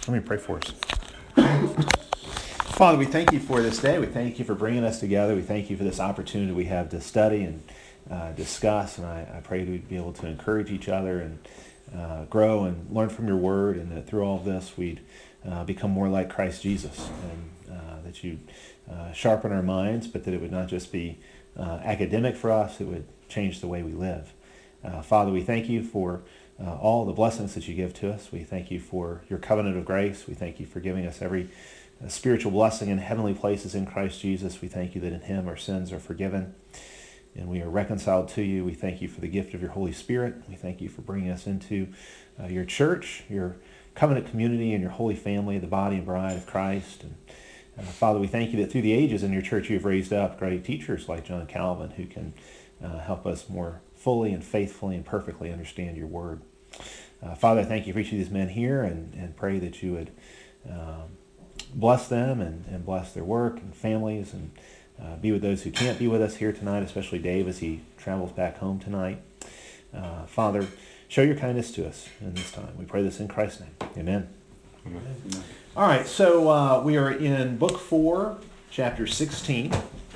Let me pray for us. Father, we thank you for this day. We thank you for bringing us together. We thank you for this opportunity we have to study and discuss. And I pray that we'd be able to encourage each other and grow and learn from your word, and that through all of this we'd become more like Christ Jesus, and that you'd sharpen our minds, but that it would not just be academic for us, it would change the way we live. Father, we thank you for all the blessings that you give to us. We thank you for your covenant of grace. We thank you for giving us every spiritual blessing in heavenly places in Christ Jesus. We thank you that in him our sins are forgiven and we are reconciled to you. We thank you for the gift of your Holy Spirit. We thank you for bringing us into your church, your covenant community, and your holy family, the body and bride of Christ. And Father, we thank you that through the ages in your church you've raised up great teachers like John Calvin who can help us more fully and faithfully and perfectly understand your word. Father, I thank you for each of these men here, and pray that you would bless them and bless their work and families, and be with those who can't be with us here tonight, especially Dave as he travels back home tonight. Father, show your kindness to us in this time. We pray this in Christ's name. Amen. Amen. All right, so we are in Book 4, Chapter 16.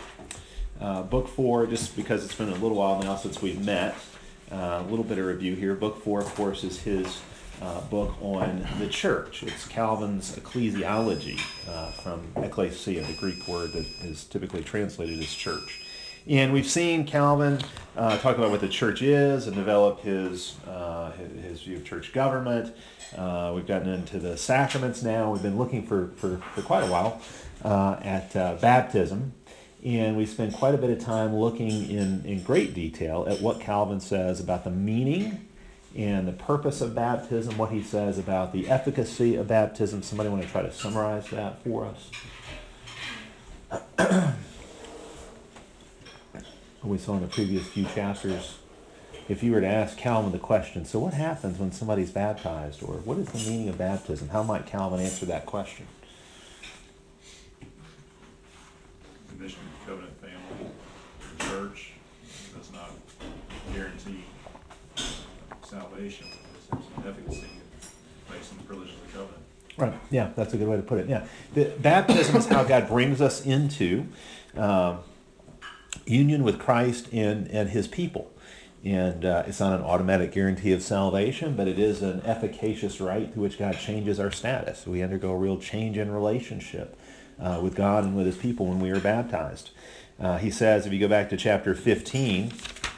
Book 4, just because it's been a little while now since we've met, a little bit of review here. Book 4, of course, is his book on the church. It's Calvin's ecclesiology, from ecclesia, the Greek word that is typically translated as church. And we've seen Calvin talk about what the church is and develop his view of church government. We've gotten into the sacraments now. We've been looking for quite a while at baptism. And we spend quite a bit of time looking in great detail at what Calvin says about the meaning and the purpose of baptism, what he says about the efficacy of baptism. Somebody want to try to summarize that for us? We saw in the previous few chapters, if you were to ask Calvin the question, so what happens when somebody's baptized, or what is the meaning of baptism? How might Calvin answer that question? Admission to the covenant family, the church does not guarantee salvation. It's an efficacy based on the privileges of the covenant. Right. Yeah, that's a good way to put it. Yeah, the baptism is how God brings us into union with Christ and his people. And it's not an automatic guarantee of salvation, but it is an efficacious rite through which God changes our status. We undergo a real change in relationship with God and with his people when we are baptized. He says, if you go back to chapter 15,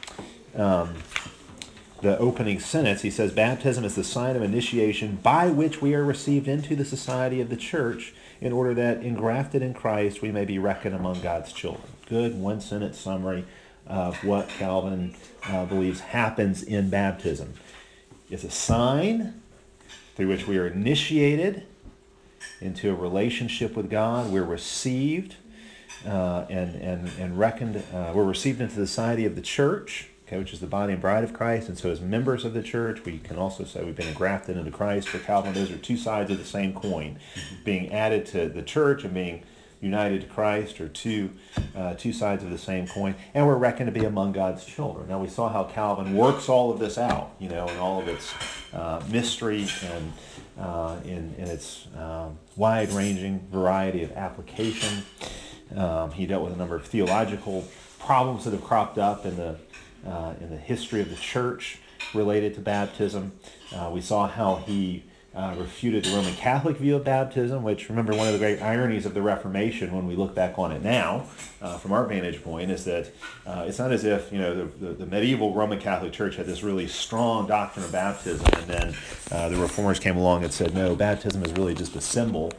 the opening sentence, he says, baptism is the sign of initiation by which we are received into the society of the church, in order that, engrafted in Christ, we may be reckoned among God's children. Good one-sentence summary of what Calvin believes happens in baptism. It's a sign through which we are initiated into a relationship with God. We're received and reckoned. We're received into the society of the church, which is the body and bride of Christ. And so as members of the church, we can also say we've been engrafted into Christ. For Calvin, those are two sides of the same coin. Being added to the church and being united to Christ are two sides of the same coin. And we're reckoned to be among God's children. Now we saw how Calvin works all of this out, in all of its mystery and in its wide-ranging variety of application. He dealt with a number of theological problems that have cropped up in the history of the church related to baptism. We saw how he refuted the Roman Catholic view of baptism, which, remember, one of the great ironies of the Reformation when we look back on it now, from our vantage point, is that it's not as if the medieval Roman Catholic Church had this really strong doctrine of baptism, and then the Reformers came along and said, no, baptism is really just a symbol.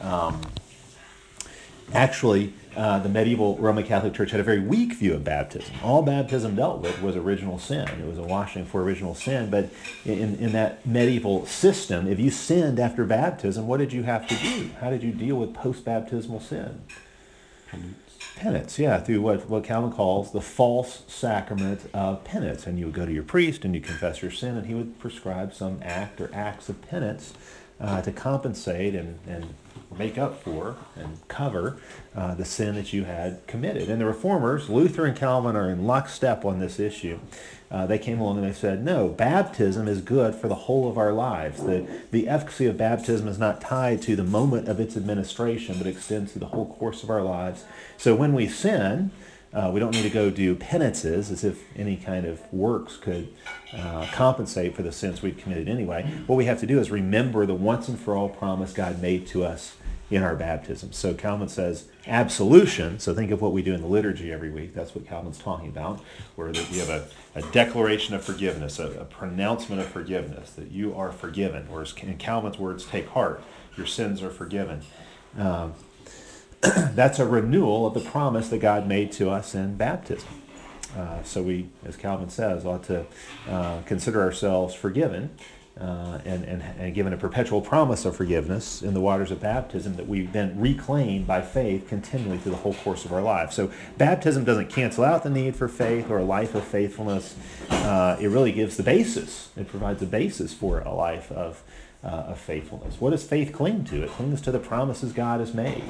Actually, the medieval Roman Catholic Church had a very weak view of baptism. All baptism dealt with was original sin. It was a washing for original sin. But in that medieval system, if you sinned after baptism, what did you have to do? How did you deal with post-baptismal sin? Penance, yeah, through what Calvin calls the false sacrament of penance. And you would go to your priest and you confess your sin, and he would prescribe some act or acts of penance to compensate and make up for and cover the sin that you had committed. And the Reformers, Luther and Calvin, are in lockstep on this issue. They came along and they said, no, baptism is good for the whole of our lives. The efficacy of baptism is not tied to the moment of its administration, but extends to the whole course of our lives. So when we sin, we don't need to go do penances as if any kind of works could compensate for the sins we've committed anyway. What we have to do is remember the once and for all promise God made to us in our baptism. So Calvin says absolution, so think of what we do in the liturgy every week. That's what Calvin's talking about, where you have a declaration of forgiveness, a pronouncement of forgiveness, that you are forgiven, or in Calvin's words, take heart, your sins are forgiven. That's a renewal of the promise that God made to us in baptism. So we, as Calvin says, ought to consider ourselves forgiven and given a perpetual promise of forgiveness in the waters of baptism that we then reclaim by faith continually through the whole course of our lives. So baptism doesn't cancel out the need for faith or a life of faithfulness. It really gives the basis. It provides a basis for a life of faithfulness. What does faith cling to? It clings to the promises God has made.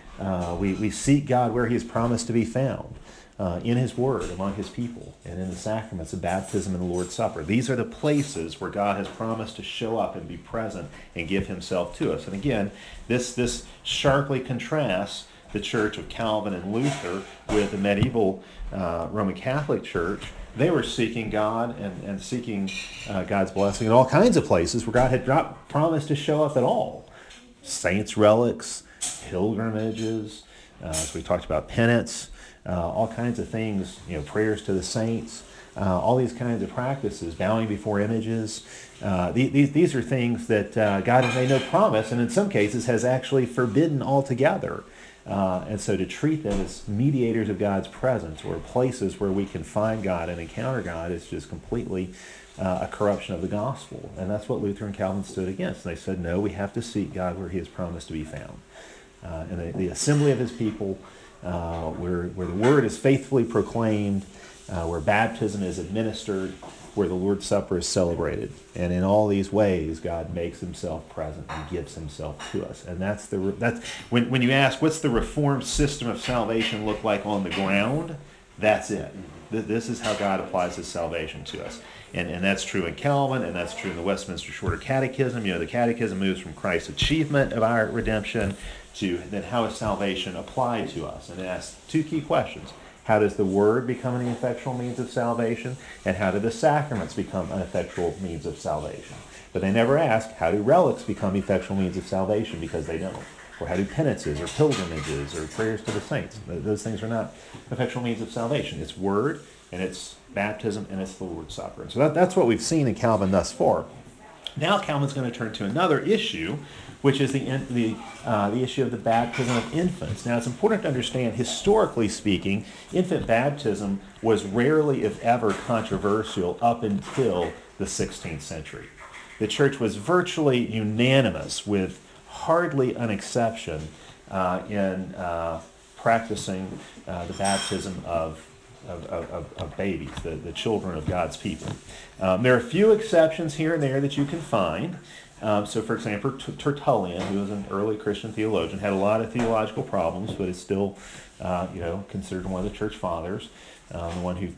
We seek God where he has promised to be found, in his word, among his people, and in the sacraments of baptism and the Lord's Supper. These are the places where God has promised to show up and be present and give himself to us. And again, this sharply contrasts the church of Calvin and Luther with the medieval Roman Catholic Church. They were seeking God and seeking God's blessing in all kinds of places where God had not promised to show up at all. Saints' relics, pilgrimages, as we talked about, penance, all kinds of things, prayers to the saints, all these kinds of practices, bowing before images. These are things that God has made no promise, and in some cases has actually forbidden altogether. And so to treat them as mediators of God's presence, or places where we can find God and encounter God, is just completely a corruption of the gospel. And that's what Luther and Calvin stood against. And they said, no, we have to seek God where he has promised to be found. And the assembly of his people, where the word is faithfully proclaimed, where baptism is administered, where the Lord's Supper is celebrated. And in all these ways, God makes himself present and gives himself to us. And that's when you ask, what's the Reformed system of salvation look like on the ground? That's it. This is how God applies his salvation to us. And that's true in Calvin, and that's true in the Westminster Shorter Catechism. The Catechism moves from Christ's achievement of our redemption to then how is salvation applied to us. And it asks two key questions. How does the Word become an effectual means of salvation? And how do the sacraments become an effectual means of salvation? But they never ask, how do relics become effectual means of salvation? Because they don't. Or how do penances or pilgrimages or prayers to the saints? Those things are not effectual means of salvation. It's Word, and it's baptism, and it's the Lord's Supper. And so that's what we've seen in Calvin thus far. Now Calvin's going to turn to another issue, which is the issue of the baptism of infants. Now it's important to understand, historically speaking, infant baptism was rarely, if ever, controversial up until the 16th century. The church was virtually unanimous, with hardly an exception, in practicing the baptism of babies, the children of God's people. There are a few exceptions here and there that you can find. So, for example, Tertullian, who was an early Christian theologian, had a lot of theological problems, but is still, considered one of the church fathers, the one who,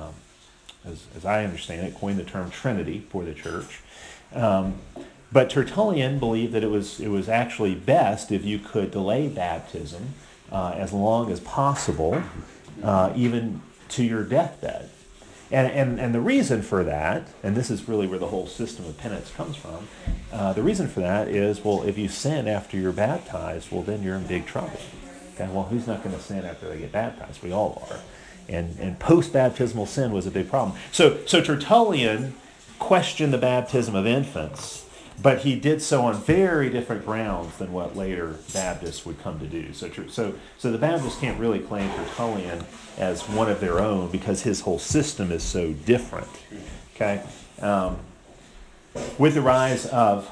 as I understand it, coined the term Trinity for the church. But Tertullian believed that it was actually best if you could delay baptism as long as possible, even to your deathbed. And the reason for that, and this is really where the whole system of penance comes from, the reason for that is, well, if you sin after you're baptized, well, then you're in big trouble. Okay, well, who's not going to sin after they get baptized? We all are. And post-baptismal sin was a big problem. So Tertullian questioned the baptism of infants, but he did so on very different grounds than what later Baptists would come to do. So the Baptists can't really claim Tertullian as one of their own because his whole system is so different. Okay, with the rise of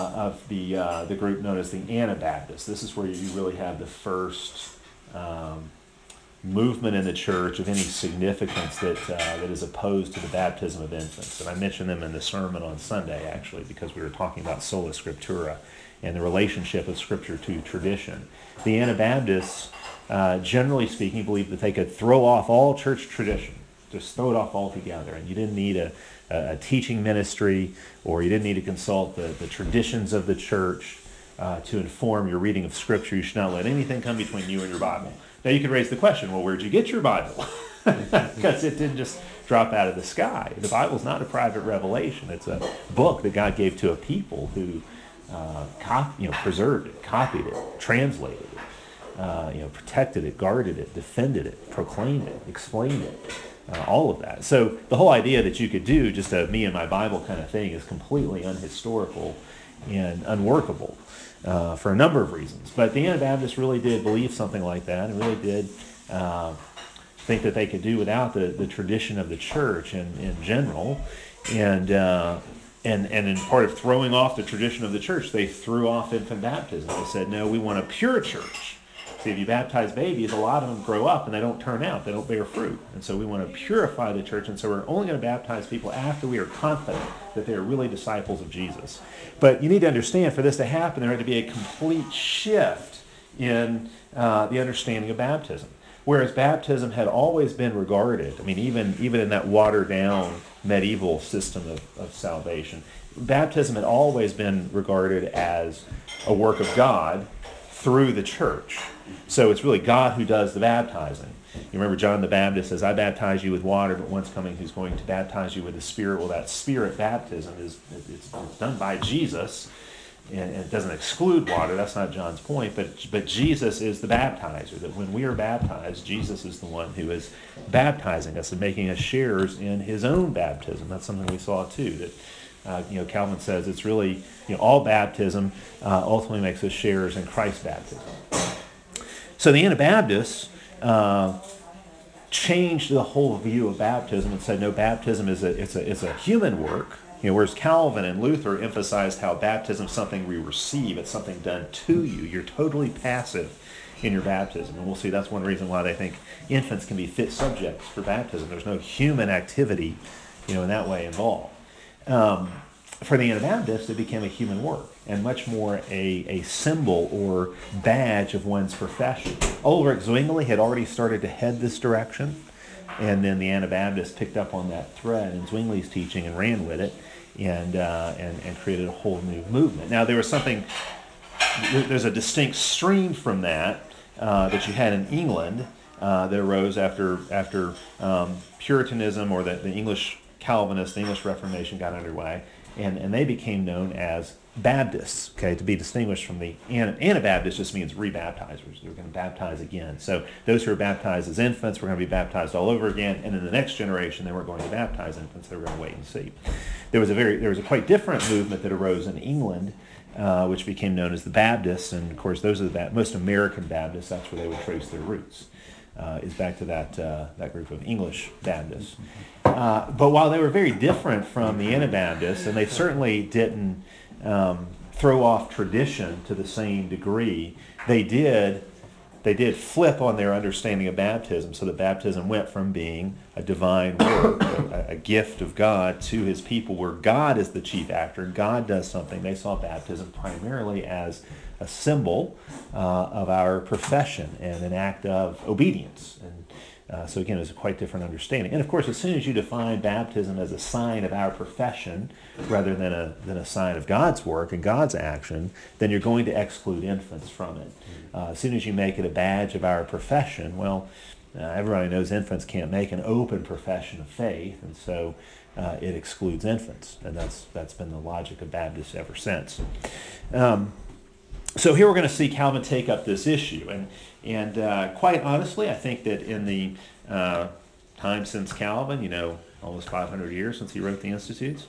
the group known as the Anabaptists, this is where you really have the first movement in the church of any significance that is opposed to the baptism of infants. And I mentioned them in the sermon on Sunday, actually, because we were talking about sola scriptura and the relationship of Scripture to tradition. The Anabaptists, generally speaking, believed that they could throw off all church tradition, just throw it off altogether, and you didn't need a teaching ministry, or you didn't need to consult the traditions of the church to inform your reading of Scripture. You should not let anything come between you and your Bible. Now you could raise the question, well, where'd you get your Bible? Because it didn't just drop out of the sky. The Bible's not a private revelation. It's a book that God gave to a people who preserved it, copied it, translated it, protected it, guarded it, defended it, proclaimed it, explained it, all of that. So the whole idea that you could do just a me and my Bible kind of thing is completely unhistorical and unworkable. For a number of reasons. But the Anabaptists really did believe something like that, and really did think that they could do without the tradition of the church in general. And in part of throwing off the tradition of the church, they threw off infant baptism. They said, no, we want a pure church. See, if you baptize babies, a lot of them grow up and they don't turn out. They don't bear fruit. And so we want to purify the church. And so we're only going to baptize people after we are confident that they are really disciples of Jesus. But you need to understand, for this to happen, there had to be a complete shift in the understanding of baptism. Whereas baptism had always been regarded, even in that watered-down medieval system of salvation, baptism had always been regarded as a work of God through the church. So it's really God who does the baptizing. You remember John the Baptist says, I baptize you with water, but one's coming who's going to baptize you with the Spirit. Well, that Spirit baptism it's done by Jesus, and it doesn't exclude water. That's not John's point, but Jesus is the baptizer. That when we are baptized, Jesus is the one who is baptizing us and making us sharers in his own baptism. That's something we saw too, that Calvin says it's really, all baptism ultimately makes us sharers in Christ's baptism. So the Anabaptists changed the whole view of baptism and said, no, baptism is a human work. Whereas Calvin and Luther emphasized how baptism is something we receive, it's something done to you. You're totally passive in your baptism. And we'll see that's one reason why they think infants can be fit subjects for baptism. There's no human activity, in that way involved. For the Anabaptists, it became a human work and much more a symbol or badge of one's profession. Ulrich Zwingli had already started to head this direction, and then the Anabaptists picked up on that thread in Zwingli's teaching and ran with it and created a whole new movement. Now, there's a distinct stream from that that you had in England that arose after Puritanism or the English Calvinists, the English Reformation got underway. And they became known as Baptists, to be distinguished from the Anabaptists just means rebaptizers. They're going to baptize again. So those who are baptized as infants were going to be baptized all over again, and in the next generation they weren't going to baptize infants. They were going to wait and see. There was a quite different movement that arose in England, which became known as the Baptists, and of course those are the most American Baptists. That's where they would trace their roots. Is back to that group of English Baptists. But while they were very different from the Anabaptists, and they certainly didn't throw off tradition to the same degree, they did flip on their understanding of baptism, so that baptism went from being a divine work, a gift of God to his people, where God is the chief actor, God does something. They saw baptism primarily as a symbol of our profession and an act of obedience. And so again, it was a quite different understanding. And of course, as soon as you define baptism as a sign of our profession rather than a sign of God's work and God's action, then you're going to exclude infants from it. As soon as you make it a badge of our profession, well, everybody knows infants can't make an open profession of faith, and so it excludes infants. And that's been the logic of Baptists ever since. So here we're going to see Calvin take up this issue, and quite honestly, I think that in the time since Calvin, almost 500 years since he wrote the Institutes,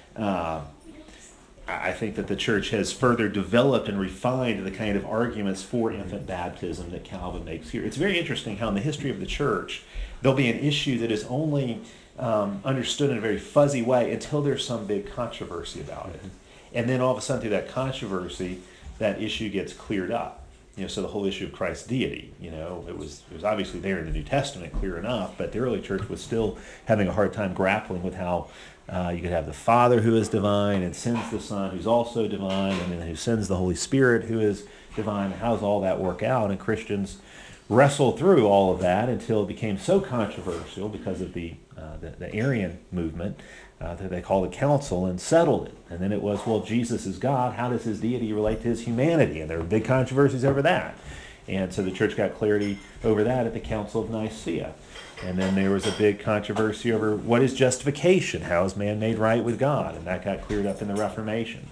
I think that the church has further developed and refined the kind of arguments for infant baptism that Calvin makes here. It's very interesting how in the history of the church, there'll be an issue that is only understood in a very fuzzy way until there's some big controversy about it. And then all of a sudden through that controversy, that issue gets cleared up. So the whole issue of Christ's deity, it was obviously there in the New Testament, clear enough, but the early church was still having a hard time grappling with how you could have the Father who is divine and sends the Son who's also divine, and then who sends the Holy Spirit who is divine. How does all that work out? And Christians wrestled through all of that until it became so controversial because of the Arian movement that they called a council and settled it. And then it was, well, Jesus is God. How does his deity relate to his humanity? And there were big controversies over that. And so the church got clarity over that at the Council of Nicaea. And then there was a big controversy over what is justification? How is man made right with God? And that got cleared up in the Reformation.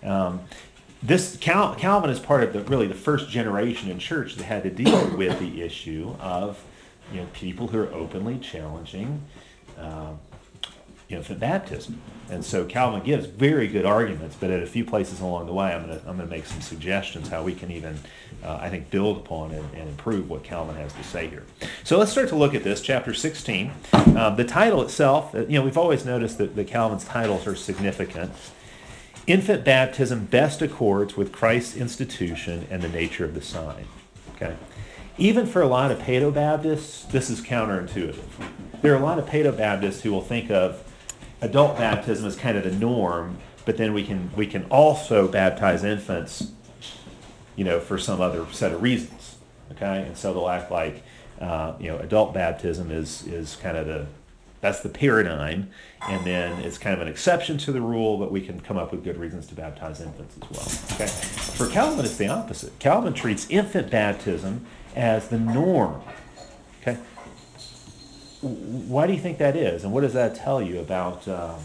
Calvin is part of the first generation in church that had to deal with the issue of people who are openly challenging infant baptism. And so Calvin gives very good arguments, but at a few places along the way, I'm going to make some suggestions how we can even, I think, build upon and improve what Calvin has to say here. So let's start to look at this, chapter 16. The title itself, we've always noticed that Calvin's titles are significant. Infant baptism best accords with Christ's institution and the nature of the sign. Okay. Even for a lot of Paedo-Baptists, this is counterintuitive. There are a lot of Paedo-Baptists who will think of adult baptism as kind of the norm, but then we can also baptize infants, for some other set of reasons. Okay, and so they'll act like adult baptism is kind of that's the paradigm, and then it's kind of an exception to the rule, but we can come up with good reasons to baptize infants as well. Okay, for Calvin, it's the opposite. Calvin treats infant baptism as the norm. Okay. Why do you think that is, and what does that tell you about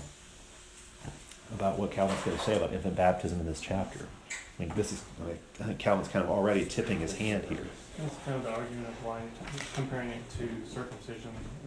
what Calvin's going to say about infant baptism in this chapter? I think Calvin's kind of already tipping his hand here. That's kind of the argument of why comparing it to circumcision.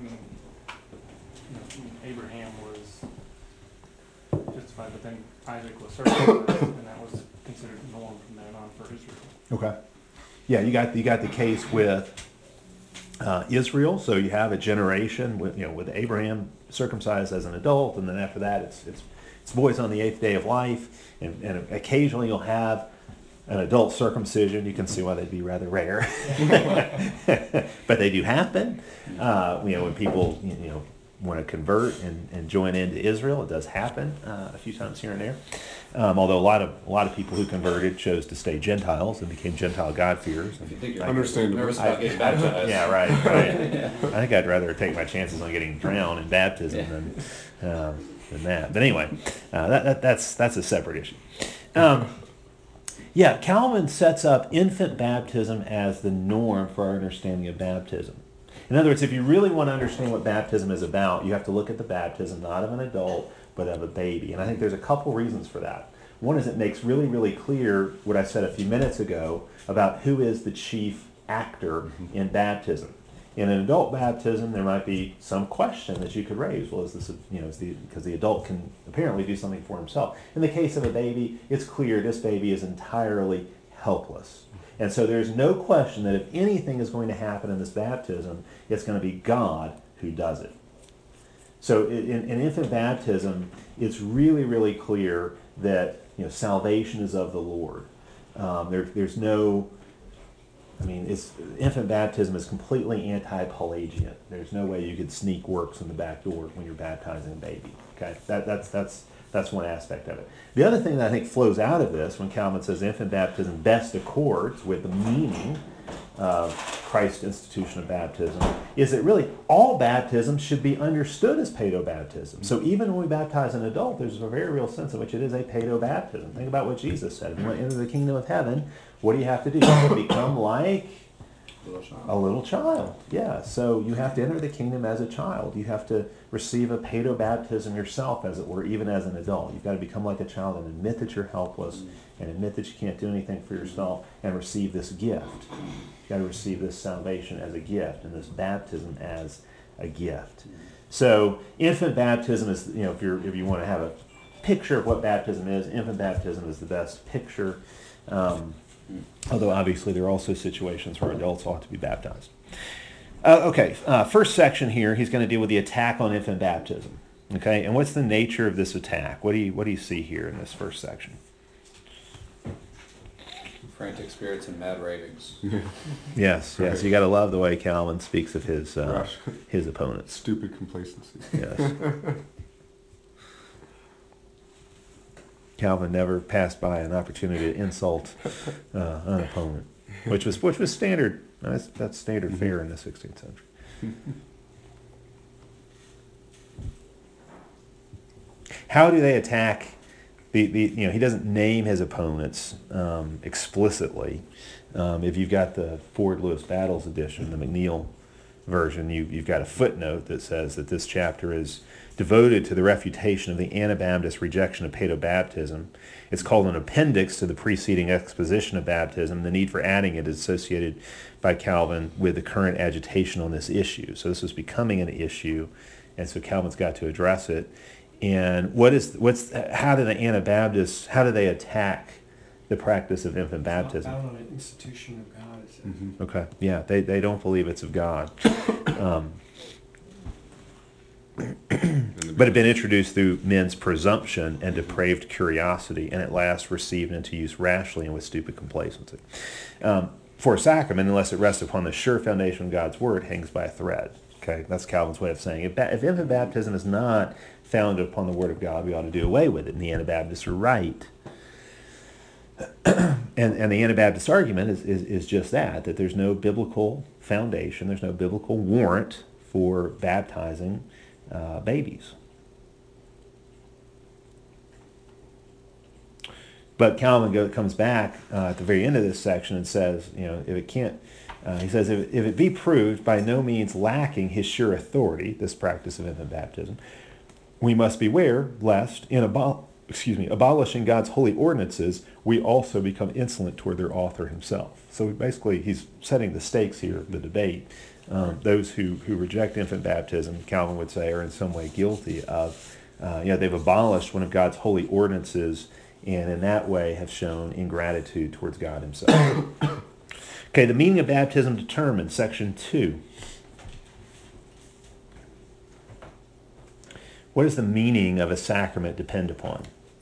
Abraham was justified, but then Isaac was circumcised, and that was considered the norm from then on for Israel. Okay. Yeah, you got the case with Israel. So you have a generation with Abraham circumcised as an adult, and then after that it's boys on the 8th day of life, and occasionally you'll have an adult circumcision. You can see why they'd be rather rare, but they do happen. When people want to convert and join into Israel, it does happen a few times here and there. Although a lot of people who converted chose to stay Gentiles and became Gentile God-fearers. If you think you're nervous about getting baptized. Yeah, right. I think I'd rather take my chances on getting drowned in baptism than that. But anyway, that's a separate issue. Calvin sets up infant baptism as the norm for our understanding of baptism. In other words, if you really want to understand what baptism is about, you have to look at the baptism not of an adult, but of a baby. And I think there's a couple reasons for that. One is it makes really, really clear what I said a few minutes ago about who is the chief actor in baptism. In an adult baptism, there might be some question that you could raise. Well, is this, because the adult can apparently do something for himself. In the case of a baby, it's clear this baby is entirely helpless. And so there's no question that if anything is going to happen in this baptism, it's going to be God who does it. So in infant baptism, it's really, really clear that salvation is of the Lord. There's no, infant baptism is completely anti-Pelagian. There's no way you could sneak works in the back door when you're baptizing a baby. Okay, that's one aspect of it. The other thing that I think flows out of this, when Calvin says infant baptism best accords with the meaning of Christ's institution of baptism, is that really all baptism should be understood as paedo-baptism. So even when we baptize an adult, there's a very real sense in which it is a paedo-baptism. Think about what Jesus said. If you want to enter the kingdom of heaven, what do you have to do? You have to become like a little child. Yeah, so you have to enter the kingdom as a child. You have to receive a paedo-baptism yourself, as it were, even as an adult. You've got to become like a child and admit that you're helpless and admit that you can't do anything for yourself and receive this gift. You've got to receive this salvation as a gift and this baptism as a gift. So infant baptism is, if you want to have a picture of what baptism is, infant baptism is the best picture. Although obviously there are also situations where adults ought to be baptized. First section here, he's going to deal with the attack on infant baptism. Okay, and what's the nature of this attack? What do you see here in this first section? frantic spirits and mad ravings. Yes, yes. You got to love the way Calvin speaks of his Rash. his opponents. Stupid complacency. Yes. Calvin never passed by an opportunity to insult an opponent, which was standard. That's standard fare in the 16th century. How do they attack he doesn't name his opponents explicitly. If you've got the Ford Lewis Battles edition, the McNeil version, you've got a footnote that says that this chapter is devoted to the refutation of the Anabaptist rejection of paedobaptism. It's called an appendix to the preceding exposition of baptism. The need for adding it is associated by Calvin with the current agitation on this issue. So this was becoming an issue, and so Calvin's got to address it. And how do the Anabaptists, how do they attack the practice of infant baptism? Out on an institution of God, it says. Okay, yeah, they don't believe it's of God. But had been introduced through men's presumption and depraved curiosity, and at last received into use rashly and with stupid complacency. For a sacrament, unless it rests upon the sure foundation of God's word, hangs by a thread. Okay, that's Calvin's way of saying it. If infant baptism is not founded upon the word of God, we ought to do away with it, and the Anabaptists are right. And the Anabaptist argument is just that there's no biblical foundation, there's no biblical warrant for baptizing babies. But Calvin comes back at the very end of this section and says, if it can't, he says, if it be proved by no means lacking his sure authority, this practice of infant baptism, we must beware lest in abolishing God's holy ordinances, we also become insolent toward their author himself. So basically, he's setting the stakes here of the debate. Those who reject infant baptism, Calvin would say, are in some way guilty of, they've abolished one of God's holy ordinances, and in that way have shown ingratitude towards God himself. Okay, the meaning of baptism determined, section 2. What does the meaning of a sacrament depend upon?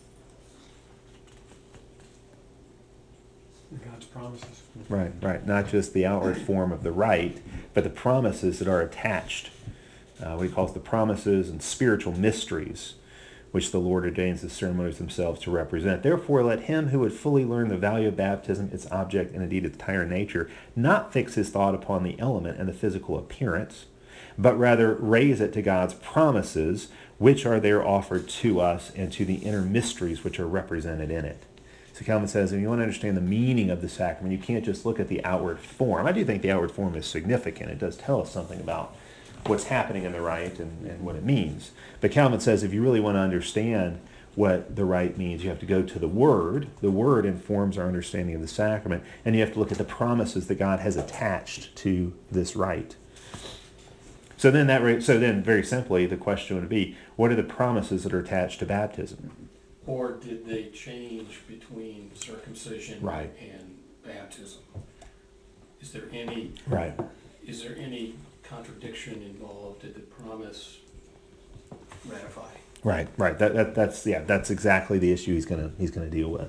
God's promises. Right. Not just the outward form of the rite, but the promises that are attached. What he calls the promises and spiritual mysteries, which the Lord ordains the ceremonies themselves to represent. Therefore, let him who would fully learn the value of baptism, its object, and indeed its entire nature, not fix his thought upon the element and the physical appearance, but rather raise it to God's promises, which are there offered to us, and to the inner mysteries which are represented in it. So Calvin says, if you want to understand the meaning of the sacrament, you can't just look at the outward form. I do think the outward form is significant. It does tell us something about what's happening in the rite and what it means. But Calvin says, if you really want to understand what the rite means, you have to go to the Word. The Word informs our understanding of the sacrament, and you have to look at the promises that God has attached to this rite. So then very simply, the question would be, what are the promises that are attached to baptism? Or did they change between circumcision Right. and baptism? Is there any Right. contradiction involved? Did the promise ratify? Right. That's exactly the issue he's gonna deal with.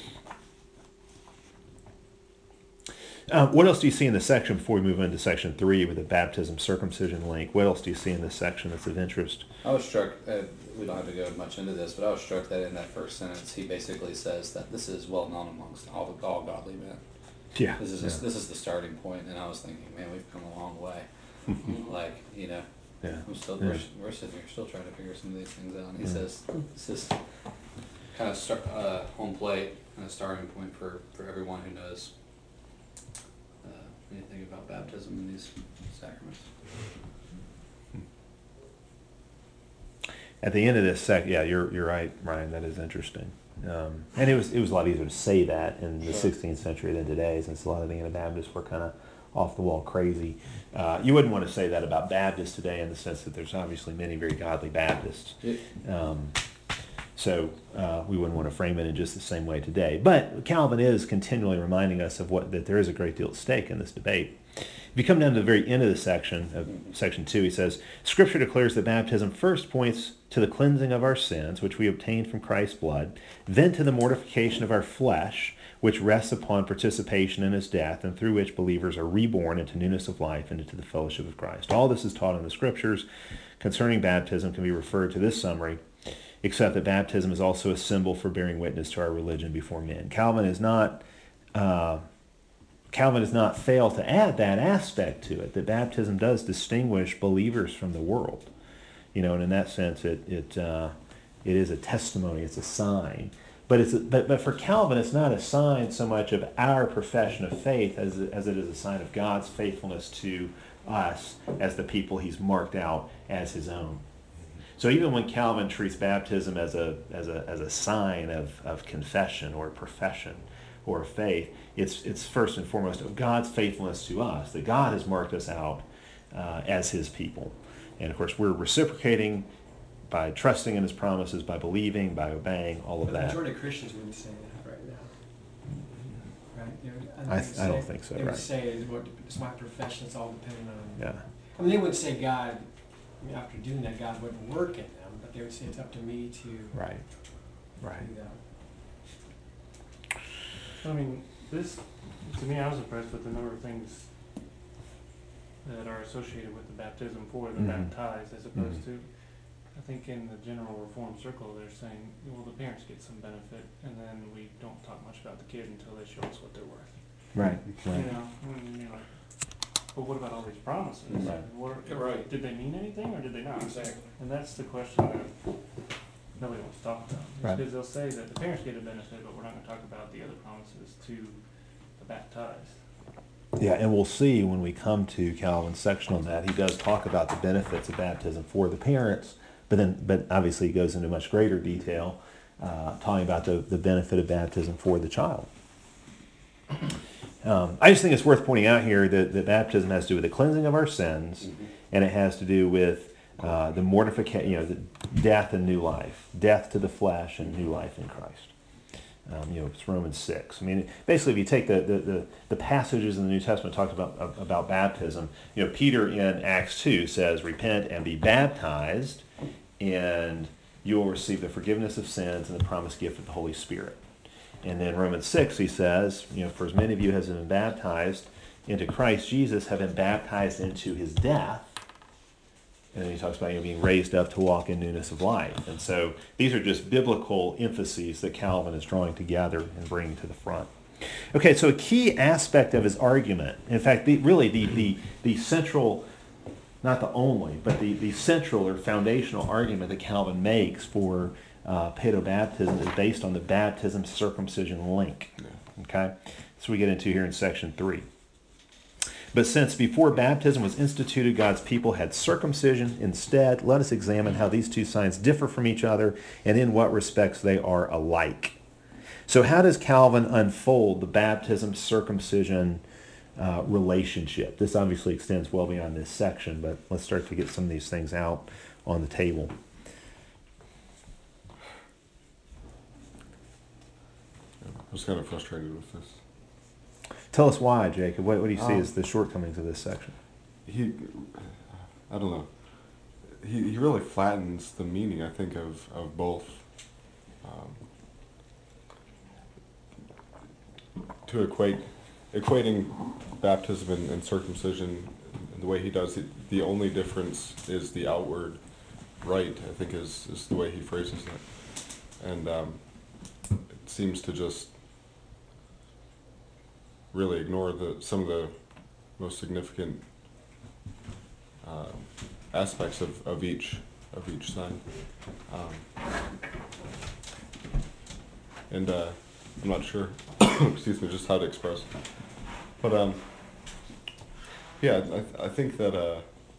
What else do you see in this section before we move into section 3 with the baptism circumcision link? What else do you see in this section that's of interest? I was struck, we don't have to go much into this, but I was struck that in that first sentence, he basically says that this is well known amongst all godly men. Yeah. This is the starting point, and I was thinking, man, we've come a long way. Yeah. We're sitting here still trying to figure some of these things out. And he says this is kind of home plate and a starting point for everyone who knows anything about baptism and these sacraments. At the end of this you're right, Ryan. That is interesting. And it was a lot easier to say that in the 16th century than today, since a lot of the Anabaptists were kind of off the wall crazy. You wouldn't want to say that about Baptists today, in the sense that there's obviously many very godly Baptists. So we wouldn't want to frame it in just the same way today. But Calvin is continually reminding us of that there is a great deal at stake in this debate. If you come down to the very end of the section, of section 2, he says, Scripture declares that baptism first points to the cleansing of our sins, which we obtained from Christ's blood, then to the mortification of our flesh, which rests upon participation in his death, and through which believers are reborn into newness of life and into the fellowship of Christ. All this is taught in the Scriptures concerning baptism can be referred to this summary, except that baptism is also a symbol for bearing witness to our religion before men. Calvin does not fail to add that aspect to it, that baptism does distinguish believers from the world. And in that sense, it is a testimony, it's a sign. But for Calvin, it's not a sign so much of our profession of faith as it is a sign of God's faithfulness to us as the people he's marked out as his own. So even when Calvin treats baptism as a sign of confession or profession or faith, it's first and foremost of God's faithfulness to us, that God has marked us out as his people. And of course, we're reciprocating by trusting in his promises, by believing, by obeying, all of The that. majority of Christians wouldn't say that right now. Right? They would, I don't think so, They would right. say, it's my profession, it's all dependent on... Yeah. I mean, they wouldn't say God, after doing that, God wouldn't work in them, but they would say it's up to me to Right. do Right. that. I mean, to me, I was impressed with the number of things that are associated with the baptism for the baptized, as opposed to, I think in the general reform circle, they're saying, well, the parents get some benefit, and then we don't talk much about the kid until they show us what they're worth. Right. And you're like, but what about all these promises? Right. Right. Did they mean anything, or did they not? Exactly. And that's the question that nobody wants to talk about. Right. Because they'll say that the parents get a benefit, but we're not going to talk about the other promises to the baptized. Yeah, and we'll see when we come to Calvin's section on that. He does talk about the benefits of baptism for the parents, but obviously he goes into much greater detail, talking about the benefit of baptism for the child. I just think it's worth pointing out here that baptism has to do with the cleansing of our sins, and it has to do with the mortification, the death and new life, death to the flesh and new life in Christ. It's Romans 6. I mean, basically, if you take the passages in the New Testament talked about baptism, Peter in Acts 2 says, "Repent and be baptized, and you will receive the forgiveness of sins and the promised gift of the Holy Spirit." And then Romans 6, he says, "For as many of you as have been baptized into Christ Jesus have been baptized into his death." And then he talks about being raised up to walk in newness of life. And so these are just biblical emphases that Calvin is drawing together and bringing to the front. Okay, so a key aspect of his argument, in fact, the central, not the only, but the central or foundational argument that Calvin makes for paedobaptism is based on the baptism-circumcision link. Okay? So we get into here in section 3. "But since before baptism was instituted, God's people had circumcision instead, let us examine how these two signs differ from each other and in what respects they are alike." So how does Calvin unfold the baptism-circumcision relationship? This obviously extends well beyond this section, but let's start to get some of these things out on the table. I was kind of frustrated with this. Tell us why, Jacob. What do you see as the shortcomings of this section? I don't know. He really flattens the meaning, I think, of both. To equating baptism and circumcision the way he does it, the only difference is the outward rite, I think is the way he phrases it. And it seems to just really ignore some of the most significant aspects of each sign, and I'm not sure, excuse me, just how to express. But yeah, I think that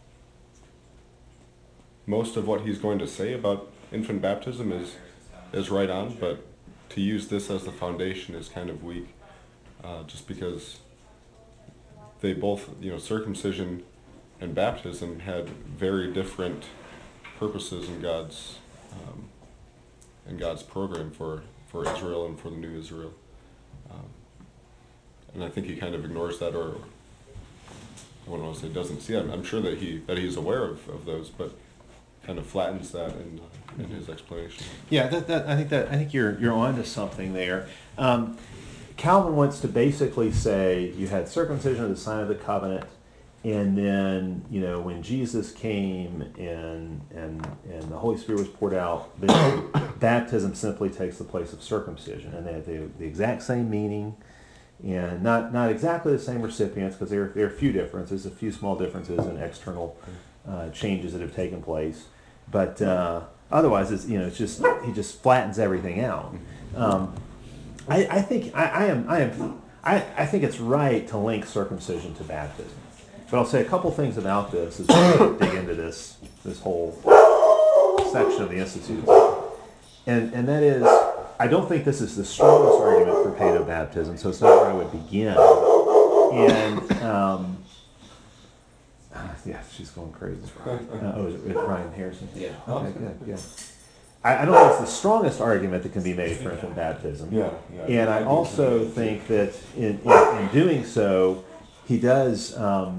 most of what he's going to say about infant baptism is right on, but to use this as the foundation is kind of weak. Just because they both, circumcision and baptism had very different purposes in God's program for Israel and for the new Israel, and I think he kind of ignores that or I wouldn't want to say doesn't see it. I'm sure that he's aware of those, but kind of flattens that in his explanation. Yeah, I think you're onto something there. Calvin wants to basically say you had circumcision as a sign of the covenant, and then when Jesus came and the Holy Spirit was poured out, then baptism simply takes the place of circumcision, and they have the exact same meaning, and not exactly the same recipients, because there are a few differences, a few small differences in external changes that have taken place, but otherwise it's he just flattens everything out. I think it's right to link circumcision to baptism. But I'll say a couple things about this as we dig into this whole section of the Institute. And that is, I don't think this is the strongest argument for paedobaptism, so it's not where I would begin. And, yeah, she's going crazy. Is it Ryan Harrison? Yeah. Okay, good, yeah. I don't think it's the strongest argument that can be made for infant baptism. Yeah. And I also think that in doing so, he doesn't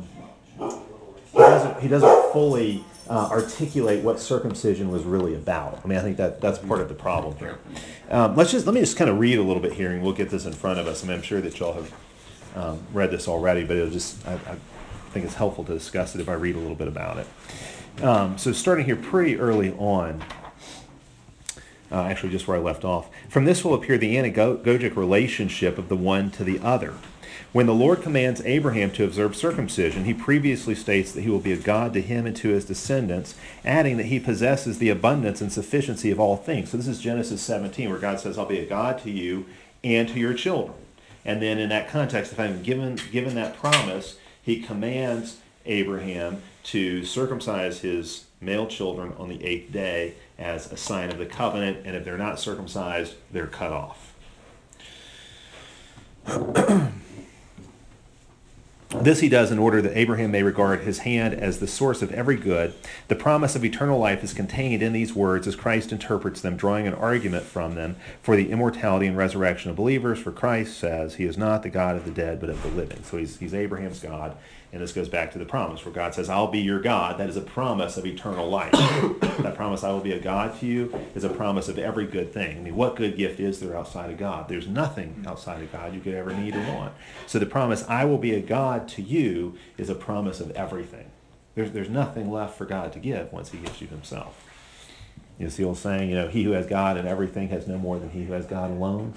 fully articulate what circumcision was really about. I mean, I think that's part of the problem here. Let me just kind of read a little bit here, and we'll get this in front of us. I mean, I'm sure that y'all have read this already, but I think it's helpful to discuss it if I read a little bit about it. So starting here pretty early on, actually just where I left off. From this will appear the anagogic relationship of the one to the other. When the Lord commands Abraham to observe circumcision, he previously states that he will be a God to him and to his descendants, adding that he possesses the abundance and sufficiency of all things. So this is Genesis 17, where God says, I'll be a God to you and to your children. And then in that context, if I'm given that promise, he commands Abraham to circumcise his male children on the 8th day as a sign of the covenant, and if they're not circumcised, they're cut off. This he does in order that Abraham may regard his hand as the source of every good. The promise of eternal life is contained in these words as Christ interprets them, drawing an argument from them for the immortality and resurrection of believers. For Christ says he is not the God of the dead, but of the living. So he's Abraham's God. And this goes back to the promise where God says, I'll be your God. That is a promise of eternal life. That promise, I will be a God to you, is a promise of every good thing. I mean, what good gift is there outside of God? There's nothing outside of God you could ever need or want. So the promise, I will be a God to you, is a promise of everything. There's nothing left for God to give once he gives you himself. You see the old saying, he who has God and everything has no more than he who has God alone.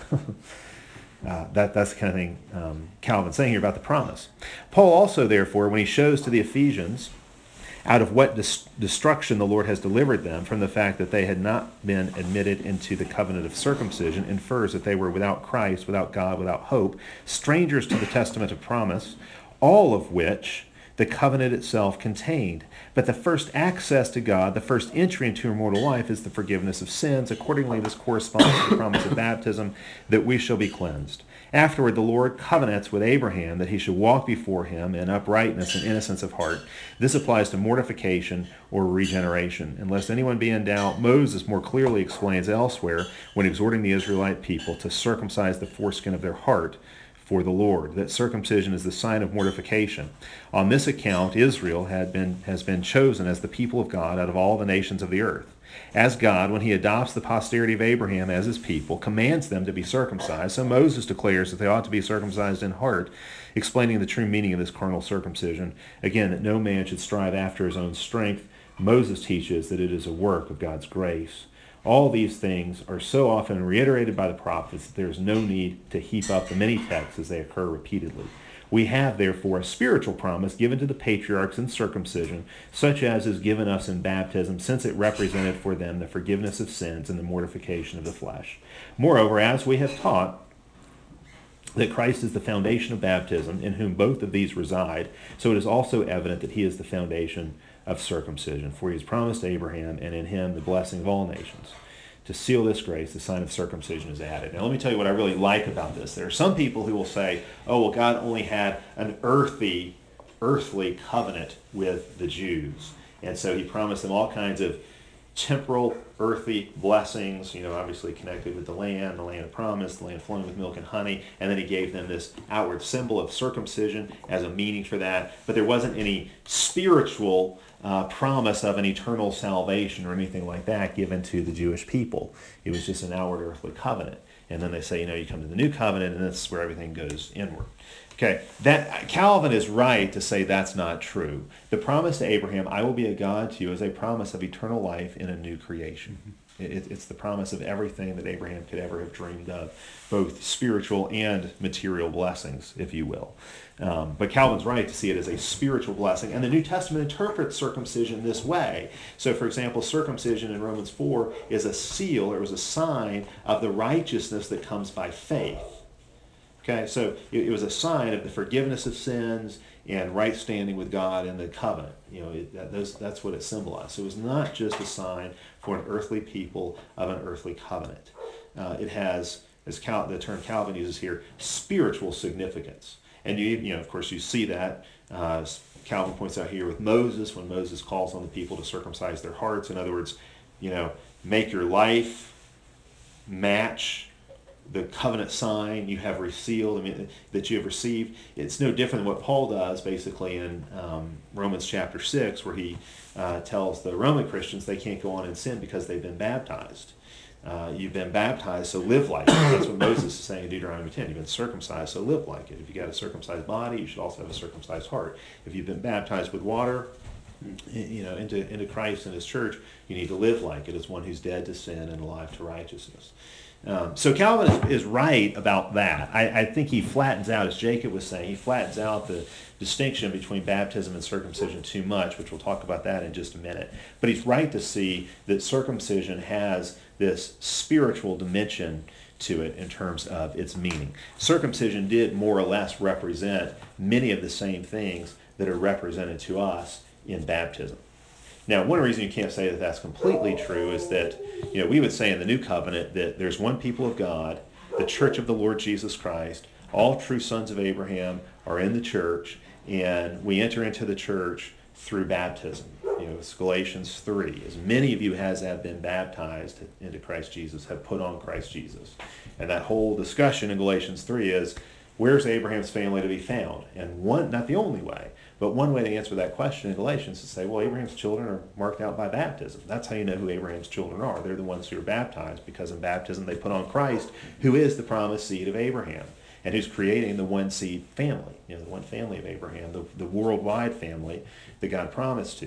That's the kind of thing Calvin's saying here about the promise. Paul also, therefore, when he shows to the Ephesians out of what destruction the Lord has delivered them from the fact that they had not been admitted into the covenant of circumcision, infers that they were without Christ, without God, without hope, strangers to the testament of promise, all of which the covenant itself contained. But the first access to God, the first entry into immortal life, is the forgiveness of sins. Accordingly, this corresponds to the promise of baptism, that we shall be cleansed. Afterward, the Lord covenants with Abraham that he should walk before him in uprightness and innocence of heart. This applies to mortification or regeneration. And lest anyone be in doubt, Moses more clearly explains elsewhere when exhorting the Israelite people to circumcise the foreskin of their heart for the Lord, that circumcision is the sign of mortification. On this account, Israel has been chosen as the people of God out of all the nations of the earth. As God, when he adopts the posterity of Abraham as his people, commands them to be circumcised, so Moses declares that they ought to be circumcised in heart, explaining the true meaning of this carnal circumcision. Again, that no man should strive after his own strength. Moses teaches that it is a work of God's grace. All these things are so often reiterated by the prophets that there is no need to heap up the many texts as they occur repeatedly. We have, therefore, a spiritual promise given to the patriarchs in circumcision, such as is given us in baptism, since it represented for them the forgiveness of sins and the mortification of the flesh. Moreover, as we have taught, that Christ is the foundation of baptism, in whom both of these reside, so it is also evident that he is the foundation of circumcision. For he has promised Abraham, and in him the blessing of all nations. To seal this grace, the sign of circumcision is added. Now let me tell you what I really like about this. There are some people who will say, oh, well, God only had an earthly covenant with the Jews. And so he promised them all kinds of temporal, earthly blessings, obviously connected with the land of promise, the land flowing with milk and honey, and then he gave them this outward symbol of circumcision as a meaning for that. But there wasn't any spiritual promise of an eternal salvation or anything like that given to the Jewish people. It was just an outward earthly covenant. And then they say, you come to the new covenant, and that's where everything goes inward. Okay, that Calvin is right to say that's not true. The promise to Abraham, I will be a God to you, is a promise of eternal life in a new creation. It's the promise of everything that Abraham could ever have dreamed of, both spiritual and material blessings, if you will. But Calvin's right to see it as a spiritual blessing, and the New Testament interprets circumcision this way. So, for example, circumcision in Romans 4 is a seal, or it was a sign of the righteousness that comes by faith. Okay, so it was a sign of the forgiveness of sins and right standing with God in the covenant. That's what it symbolized. So it was not just a sign for an earthly people of an earthly covenant. It has, as the term Calvin uses here, spiritual significance. And of course, you see that. Calvin points out here with Moses, when Moses calls on the people to circumcise their hearts. In other words, make your life match the covenant sign you have resealed, that you have received. It's no different than what Paul does basically in Romans chapter 6, where he tells the Roman Christians they can't go on in sin because they've been baptized. You've been baptized, so live like it. That's what Moses is saying in Deuteronomy 10. You've been circumcised, so live like it. If you've got a circumcised body, you should also have a circumcised heart. If you've been baptized with water, into Christ and his church, you need to live like it as one who's dead to sin and alive to righteousness. So Calvin is right about that. I think he flattens out, as Jacob was saying, he flattens out the distinction between baptism and circumcision too much, which we'll talk about that in just a minute. But he's right to see that circumcision has this spiritual dimension to it in terms of its meaning. Circumcision did more or less represent many of the same things that are represented to us in baptism. Now, one reason you can't say that that's completely true is that, we would say in the New Covenant that there's one people of God, the church of the Lord Jesus Christ. All true sons of Abraham are in the church, and we enter into the church through baptism. It's Galatians 3. As many of you as have been baptized into Christ Jesus have put on Christ Jesus. And that whole discussion in Galatians 3 is, where's Abraham's family to be found? And one, not the only way, but one way to answer that question in Galatians is to say, well, Abraham's children are marked out by baptism. That's how you know who Abraham's children are. They're the ones who are baptized, because in baptism they put on Christ, who is the promised seed of Abraham, and who's creating the one seed family, the one family of Abraham, the worldwide family that God promised to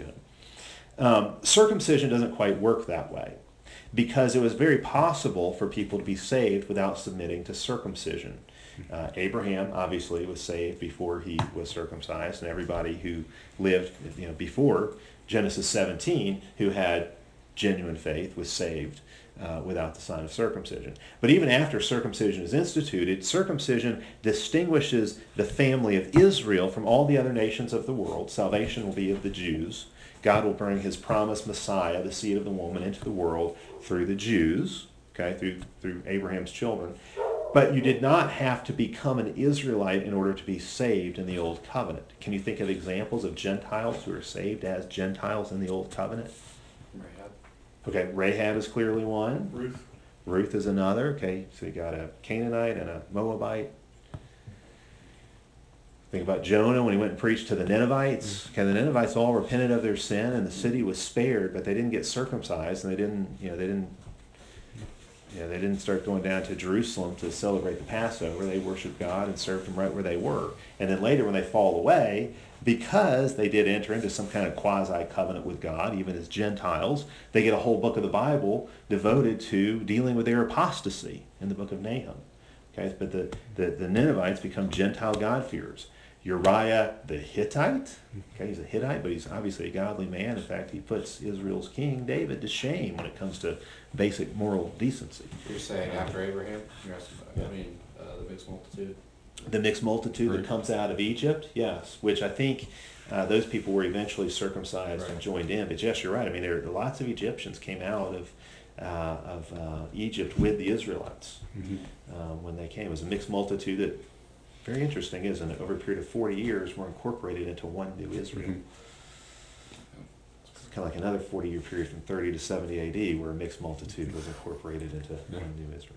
him. Circumcision doesn't quite work that way, because it was very possible for people to be saved without submitting to circumcision. Abraham obviously was saved before he was circumcised, and everybody who lived before Genesis 17 who had genuine faith was saved without the sign of circumcision. But even after circumcision is instituted, circumcision distinguishes the family of Israel from all the other nations of the world. Salvation will be of the Jews. God will bring his promised Messiah, the seed of the woman, into the world through the Jews, through Abraham's children. But you did not have to become an Israelite in order to be saved in the Old Covenant. Can you think of examples of Gentiles who are saved as Gentiles in the Old Covenant? Rahab. Okay, Rahab is clearly one. Ruth. Ruth is another. Okay, so you got a Canaanite and a Moabite. Think about Jonah when he went and preached to the Ninevites. Okay, the Ninevites all repented of their sin, and the city was spared, but they didn't get circumcised, and they didn't start going down to Jerusalem to celebrate the Passover. They worshiped God and served him right where they were. And then later when they fall away, because they did enter into some kind of quasi-covenant with God, even as Gentiles, they get a whole book of the Bible devoted to dealing with their apostasy in the book of Nahum. Okay, but the Ninevites become Gentile God-fearers. Uriah the Hittite, okay, he's a Hittite, but he's obviously a godly man. In fact, he puts Israel's king David to shame when it comes to basic moral decency. You're saying after Abraham? You're asking about, the mixed multitude? The mixed multitude that comes out of Egypt, yes, which I think those people were eventually circumcised and joined in. But yes, you're right. There are lots of Egyptians came out of Egypt with the Israelites when they came. It was a mixed multitude that, very interesting, isn't it? Over a period of 40 years, were incorporated into one new Israel. kind of like another 40-year period from 30 to 70 AD where a mixed multitude was incorporated into one new Israel.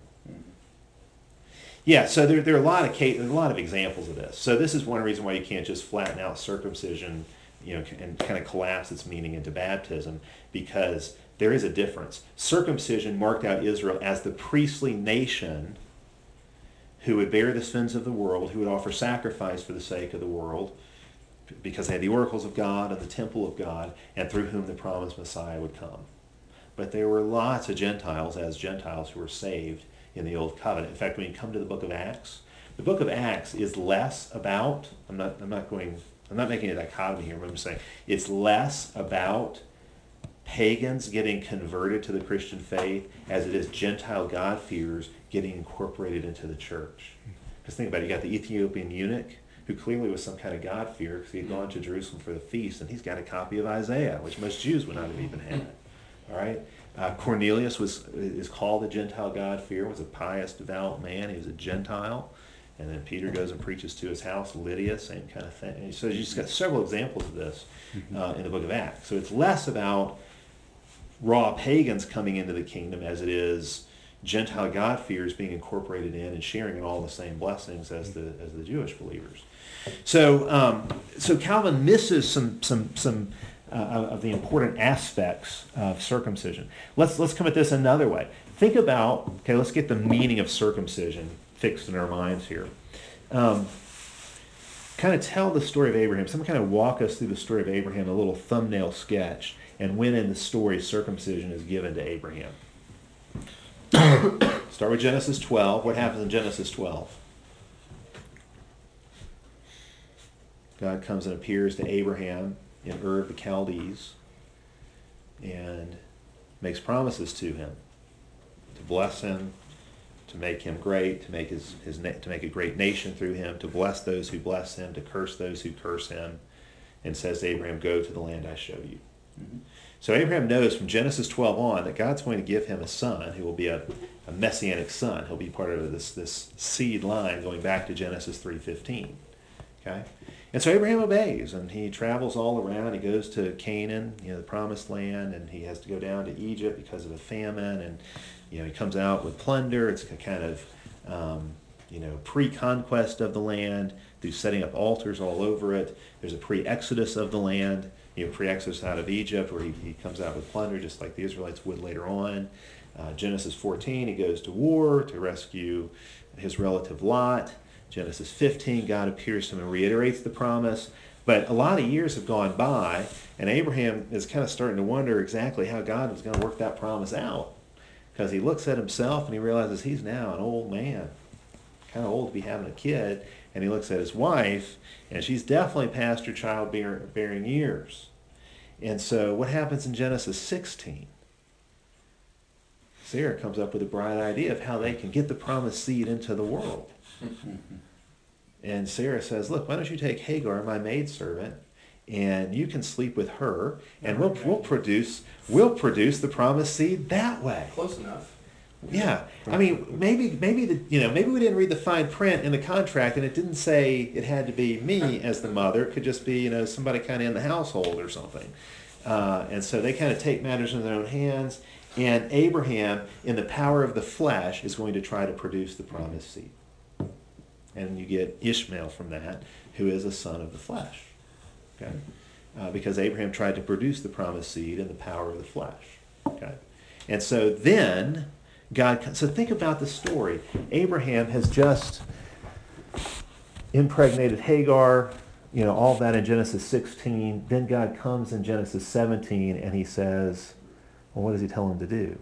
Yeah, so there are a lot of examples of this. So this is one reason why you can't just flatten out circumcision, and kind of collapse its meaning into baptism, because there is a difference. Circumcision marked out Israel as the priestly nation who would bear the sins of the world, who would offer sacrifice for the sake of the world, because they had the oracles of God and the temple of God, and through whom the promised Messiah would come. But there were lots of Gentiles who were saved in the Old Covenant. In fact, when you come to the book of Acts, the book of Acts is less about, I'm not making a dichotomy here, but I'm saying it's less about pagans getting converted to the Christian faith as it is Gentile God-fearers getting incorporated into the church. Because think about it, you got the Ethiopian eunuch, who clearly was some kind of God-fearer because he had gone to Jerusalem for the feast, and he's got a copy of Isaiah, which most Jews would not have even had. All right? Cornelius is called a Gentile God-fearer, was a pious, devout man. He was a Gentile. And then Peter goes and preaches to his house. Lydia, same kind of thing. And so you just got several examples of this in the book of Acts. So it's less about raw pagans coming into the kingdom as it is Gentile God-fearers being incorporated in and sharing in all the same blessings as the Jewish believers. So Calvin misses some of the important aspects of circumcision. Let's come at this another way. Think about, let's get the meaning of circumcision fixed in our minds here. Kind of tell the story of Abraham. Someone kind of walk us through the story of Abraham, a little thumbnail sketch, and when in the story circumcision is given to Abraham. Start with Genesis 12. What happens in Genesis 12? God comes and appears to Abraham in Ur of the Chaldees and makes promises to him to bless him, to make him great, to make to make a great nation through him, to bless those who bless him, to curse those who curse him, and says to Abraham, "Go to the land I show you." Mm-hmm. So Abraham knows from Genesis 12 on that God's going to give him a son who will be a messianic son. He'll be part of this seed line going back to Genesis 3:15. Okay? And so Abraham obeys, and he travels all around. He goes to Canaan, the promised land, and he has to go down to Egypt because of a famine, and he comes out with plunder. It's a kind of pre-conquest of the land through setting up altars all over it. There's a pre-exodus of the land, pre-exodus out of Egypt, where he comes out with plunder just like the Israelites would later on. Genesis 14, he goes to war to rescue his relative Lot. Genesis 15, God appears to him and reiterates the promise. But a lot of years have gone by, and Abraham is kind of starting to wonder exactly how God was going to work that promise out. Because he looks at himself and he realizes he's now an old man, kind of old to be having a kid. And he looks at his wife, and she's definitely past her childbearing years. And so what happens in Genesis 16? Sarah comes up with a bright idea of how they can get the promised seed into the world. And Sarah says, "Look, why don't you take Hagar, my maidservant, and you can sleep with her, and we'll produce the promised seed that way." Close enough. Yeah, I mean, maybe we didn't read the fine print in the contract, and it didn't say it had to be me as the mother. It could just be somebody kind of in the household or something. And so they kind of take matters in their own hands. And Abraham, in the power of the flesh, is going to try to produce the promised seed. And you get Ishmael from that, who is a son of the flesh. Okay, because Abraham tried to produce the promised seed in the power of the flesh. Okay, and so then so think about the story. Abraham has just impregnated Hagar, all that in Genesis 16. Then God comes in Genesis 17 and he says, well, what does he tell him to do?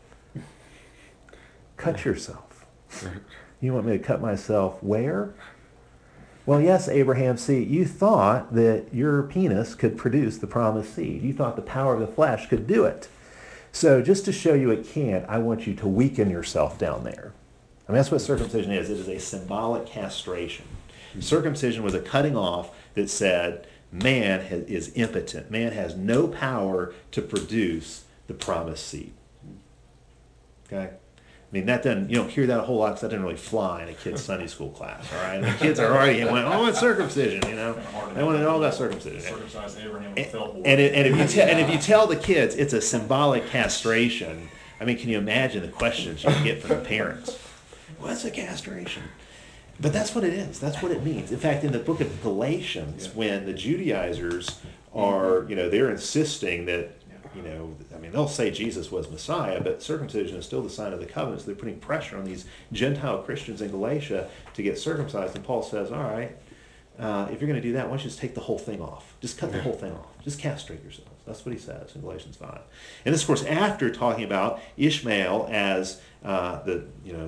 Cut yourself. You want me to cut myself where? Well, yes, Abraham, see, you thought that your penis could produce the promised seed. You thought the power of the flesh could do it. So just to show you it can't, I want you to weaken yourself down there. I mean, that's what circumcision is. It is a symbolic castration. Circumcision was a cutting off that said man is impotent. Man has no power to produce the promised seed. Okay? mean, that doesn't, you don't hear that a whole lot because that doesn't really fly in a kid's Sunday school class, all right? And the kids are already going, oh, it's circumcision, you know? They want to know all about circumcision. Circumcised Abraham with a felt board. And if you tell the kids it's a symbolic castration, I mean, can you imagine the questions you get from the parents? What's a castration? But that's what it is. That's what it means. In fact, in the book of Galatians, when the Judaizers are, you know, they're insisting that, you know, I mean, they'll say Jesus was Messiah, but circumcision is still the sign of the covenant. So they're putting pressure on these Gentile Christians in Galatia to get circumcised. And Paul says, all right, if you're going to do that, why don't you just take the whole thing off? Just cut the whole thing off. Just castrate yourselves. That's what he says in Galatians 5. And this, of course, after talking about Ishmael as the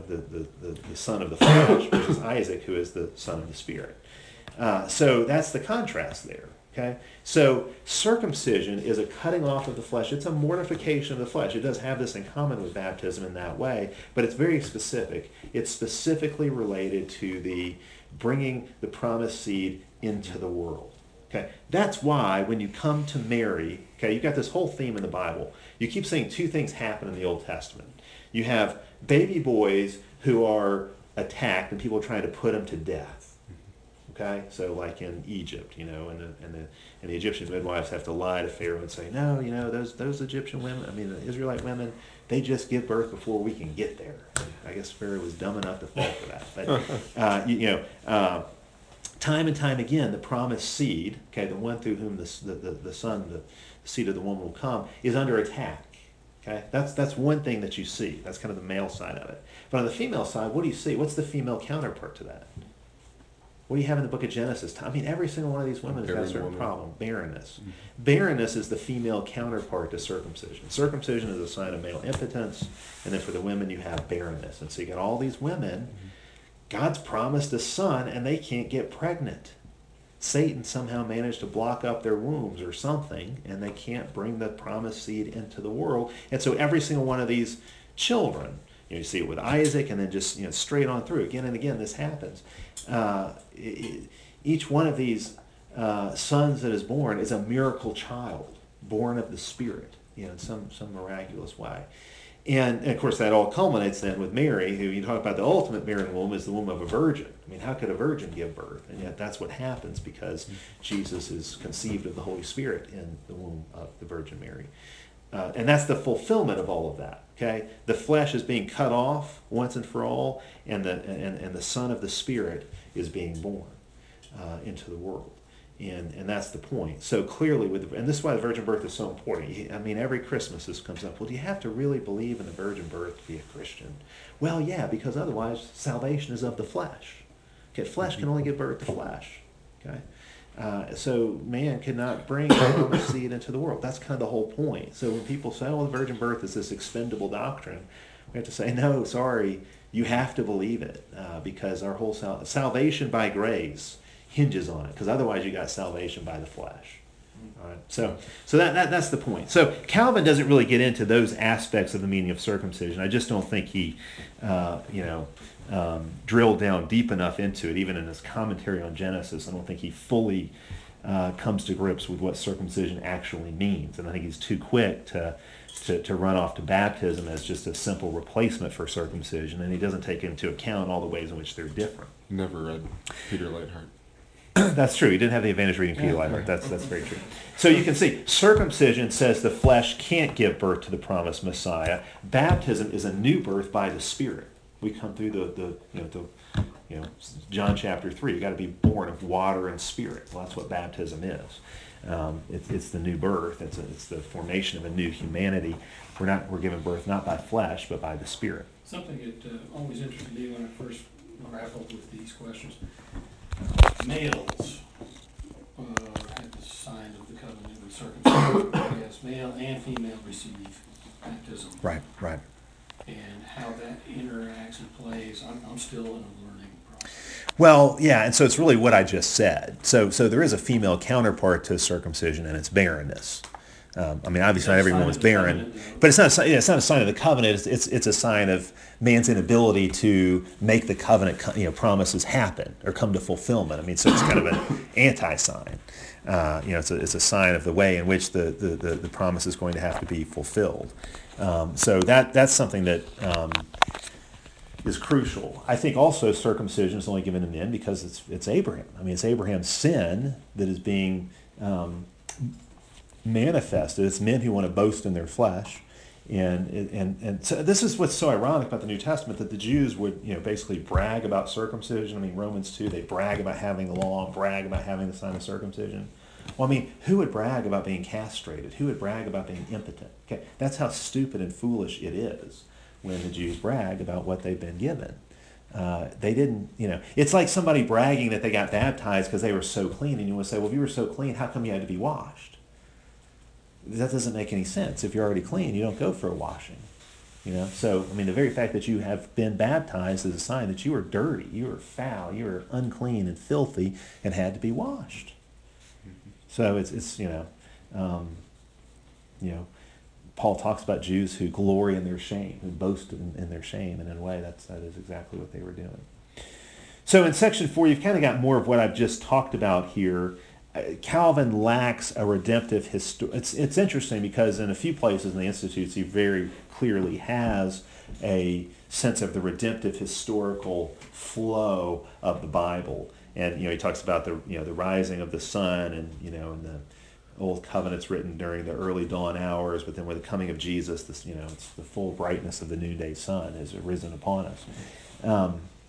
son of the flesh, which is Isaac, who is the son of the spirit. So that's the contrast there. Okay, so circumcision is a cutting off of the flesh. It's a mortification of the flesh. It does have this in common with baptism in that way, but it's very specific. It's specifically related to the bringing the promised seed into the world. Okay, that's why when you come to Mary, okay, you've got this whole theme in the Bible. You keep saying two things happen in the Old Testament. You have baby boys who are attacked and people are trying to put them to death. Okay, so like in Egypt, you know, and the Egyptian midwives have to lie to Pharaoh and say, no, you know, those Egyptian women, I mean, the Israelite women, they just give birth before we can get there. I guess Pharaoh was dumb enough to fall for that. But time and time again, the promised seed, okay, the one through whom the son, the seed of the woman will come, is under attack. Okay, that's one thing that you see. That's kind of the male side of it. But on the female side, what do you see? What's the female counterpart to that? What do you have in the book of Genesis? I mean, every single one of these women has got a certain problem. Barrenness. Mm-hmm. Barrenness is the female counterpart to circumcision. Circumcision is a sign of male impotence, and then for the women you have barrenness. And so you got all these women, God's promised a son, and they can't get pregnant. Satan somehow managed to block up their wombs or something, and they can't bring the promised seed into the world. And so every single one of these children, you see it with Isaac, and then just straight on through, again and again, this happens. Each one of these sons that is born is a miracle child, born of the Spirit, in some miraculous way. And of course, that all culminates then with Mary, who you talk about the ultimate barren womb is the womb of a virgin. I mean, how could a virgin give birth? And yet that's what happens because Jesus is conceived of the Holy Spirit in the womb of the Virgin Mary. And that's the fulfillment of all of that. Okay, the flesh is being cut off once and for all, and the Son of the Spirit is being born into the world, and that's the point. So clearly, and this is why the virgin birth is so important. I mean, every Christmas this comes up. Well, do you have to really believe in the virgin birth to be a Christian? Well, yeah, because otherwise salvation is of the flesh. Okay, flesh can only give birth to flesh. Okay. So man cannot bring the promised seed into the world. That's kind of the whole point. So when people say, oh, the virgin birth is this expendable doctrine, we have to say, no, sorry, you have to believe it because our whole salvation by grace hinges on it, because otherwise you got salvation by the flesh. All right? So that's the point. So Calvin doesn't really get into those aspects of the meaning of circumcision. I just don't think he, drilled down deep enough into it, even in his commentary on Genesis. I don't think he fully comes to grips with what circumcision actually means, and I think he's too quick to run off to baptism as just a simple replacement for circumcision, and he doesn't take into account all the ways in which they're different. Never read Peter Leithart. That's true. He didn't have the advantage of reading Peter Leithart. That's very true. So you can see, circumcision says the flesh can't give birth to the promised Messiah. Baptism is a new birth by the Spirit. We come through the John chapter 3. You got to be born of water and Spirit. Well, that's what baptism is. It's the new birth. It's the formation of a new humanity. We're given birth not by flesh but by the Spirit. Something that always interested me when I first grappled with these questions. Males had the sign of the covenant with circumcision. Yes, male and female receive baptism. Right. And how that interacts and plays, I'm still in a learning process. Well, yeah, and so it's really what I just said. So there is a female counterpart to circumcision, and it's barrenness. I mean, obviously not everyone was barren, but it's not a sign of the covenant. It's a sign of man's inability to make the covenant promises happen or come to fulfillment. I mean, so it's kind of an anti-sign. It's a sign of the way in which the promise is going to have to be fulfilled. So that's something that is crucial. I think also circumcision is only given to men because it's Abraham. I mean, it's Abraham's sin that is being manifested. It's men who want to boast in their flesh. And so this is what's so ironic about the New Testament, that the Jews would, basically brag about circumcision. I mean, Romans 2, they brag about having the law, brag about having the sign of circumcision. Well, I mean, who would brag about being castrated? Who would brag about being impotent? Okay, that's how stupid and foolish it is when the Jews brag about what they've been given. They didn't, it's like somebody bragging that they got baptized because they were so clean, and you want to say, well, if you were so clean, how come you had to be washed? That doesn't make any sense. If you're already clean, you don't go for a washing. So, I mean, the very fact that you have been baptized is a sign that you are dirty, you are foul, you are unclean and filthy and had to be washed. So it's Paul talks about Jews who glory in their shame, who boast in their shame, and in a way that is exactly what they were doing. So in section 4, you've kind of got more of what I've just talked about here. Calvin lacks a redemptive history. It's interesting because in a few places in the Institutes he very clearly has a sense of the redemptive historical flow of the Bible. And he talks about the rising of the sun, and and the Old Covenant's written during the early dawn hours, but then with the coming of Jesus, this it's the full brightness of the noonday sun has risen upon us.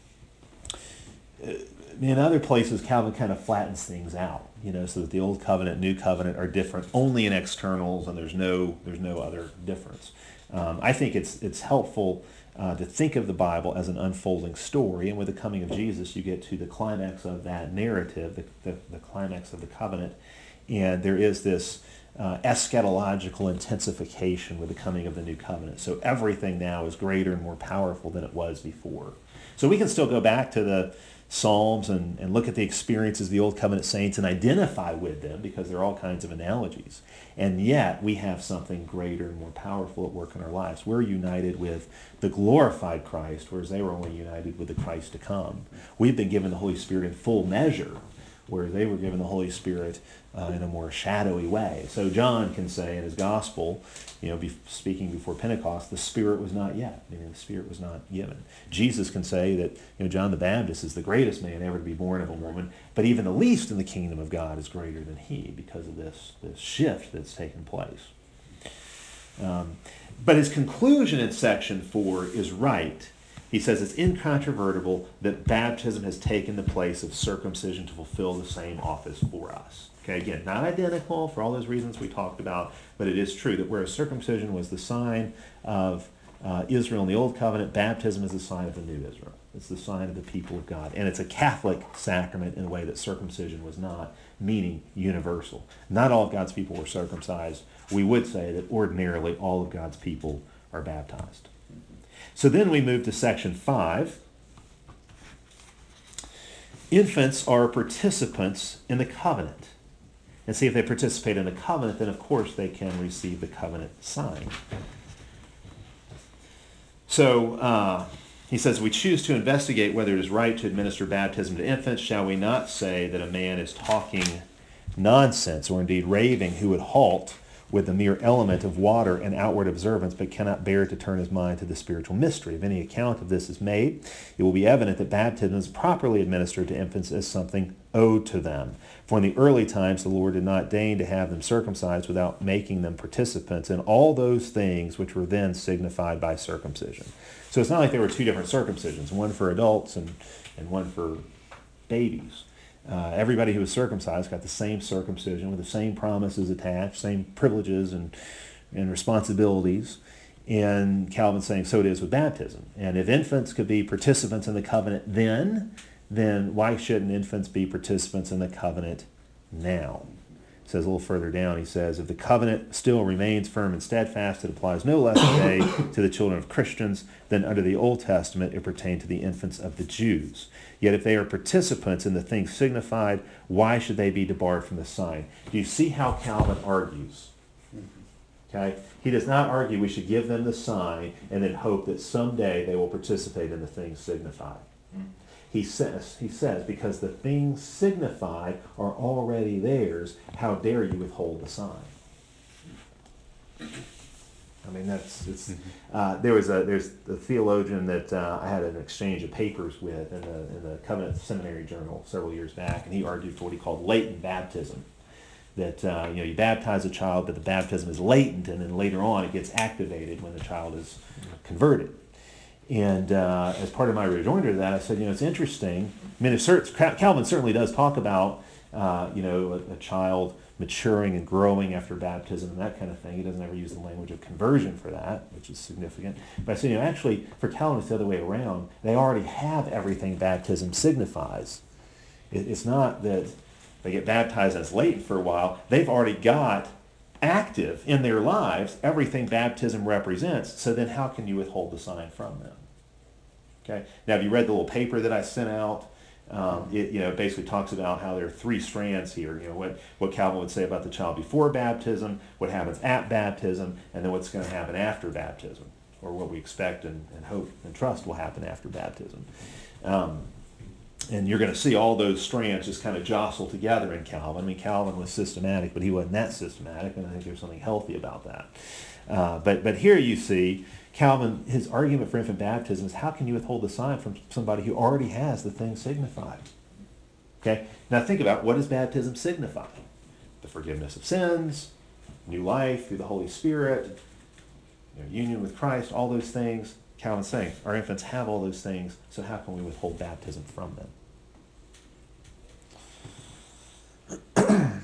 In other places, Calvin kind of flattens things out, so that the Old Covenant, New Covenant are different only in externals, and there's no other difference. I think it's helpful to think of the Bible as an unfolding story, and with the coming of Jesus, you get to the climax of that narrative, the climax of the covenant, and there is this eschatological intensification with the coming of the new covenant. So everything now is greater and more powerful than it was before. So we can still go back to the Psalms and look at the experiences of the Old Covenant saints and identify with them, because there are all kinds of analogies. And yet we have something greater and more powerful at work in our lives. We're united with the glorified Christ, whereas they were only united with the Christ to come. We've been given the Holy Spirit in full measure, where they were given the Holy Spirit in a more shadowy way. So John can say in his gospel, speaking before Pentecost, the Spirit was not yet, meaning the Spirit was not given. Jesus can say that John the Baptist is the greatest man ever to be born of a woman, but even the least in the kingdom of God is greater than he, because of this shift that's taken place. But his conclusion in section 4 is right. He says it's incontrovertible that baptism has taken the place of circumcision to fulfill the same office for us. Okay, again, not identical for all those reasons we talked about, but it is true that whereas circumcision was the sign of Israel in the Old Covenant, baptism is the sign of the new Israel. It's the sign of the people of God. And it's a Catholic sacrament in a way that circumcision was not, meaning universal. Not all of God's people were circumcised. We would say that ordinarily all of God's people are baptized. So then we move to section 5. Infants are participants in the covenant. And see, if they participate in the covenant, then of course they can receive the covenant sign. So he says, we choose to investigate whether it is right to administer baptism to infants. Shall we not say that a man is talking nonsense, or indeed raving, who would halt with the mere element of water and outward observance, but cannot bear to turn his mind to the spiritual mystery? If any account of this is made, it will be evident that baptism is properly administered to infants as something owed to them. For in the early times the Lord did not deign to have them circumcised without making them participants in all those things which were then signified by circumcision. So it's not like there were two different circumcisions, one for adults and one for babies. Everybody who was circumcised got the same circumcision with the same promises attached, same privileges and responsibilities. And Calvin's saying so it is with baptism. And if infants could be participants in the covenant then why shouldn't infants be participants in the covenant now? It says a little further down, he says, if the covenant still remains firm and steadfast, it applies no less today to the children of Christians than under the Old Testament it pertained to the infants of the Jews. Yet if they are participants in the things signified, why should they be debarred from the sign? Do you see how Calvin argues? Okay? He does not argue we should give them the sign and then hope that someday they will participate in the things signified. He says, because the things signified are already theirs, how dare you withhold the sign? I mean, there's a theologian that I had an exchange of papers with in the Covenant Seminary Journal several years back, and he argued for what he called latent baptism. That you baptize a child, but the baptism is latent, and then later on it gets activated when the child is converted. And as part of my rejoinder to that, I said, it's interesting. I mean, Calvin certainly does talk about a child maturing and growing after baptism and that kind of thing. He doesn't ever use the language of conversion for that, which is significant. But I said, actually, for Calvin, it's the other way around. They already have everything baptism signifies. It's not that they get baptized and it's latent for a while. They've already got active in their lives everything baptism represents. So then how can you withhold the sign from them? Okay. Now, have you read the little paper that I sent out? It basically talks about how there are three strands here. What Calvin would say about the child before baptism, what happens at baptism, and then what's going to happen after baptism, or what we expect and hope and trust will happen after baptism. And you're going to see all those strands just kind of jostle together in Calvin. I mean, Calvin was systematic, but he wasn't that systematic, and I think there's something healthy about that. But here you see Calvin, his argument for infant baptism is how can you withhold the sign from somebody who already has the thing signified? Okay? Now think about, what does baptism signify? The forgiveness of sins, new life through the Holy Spirit, union with Christ, all those things. Calvin's saying our infants have all those things, so how can we withhold baptism from them?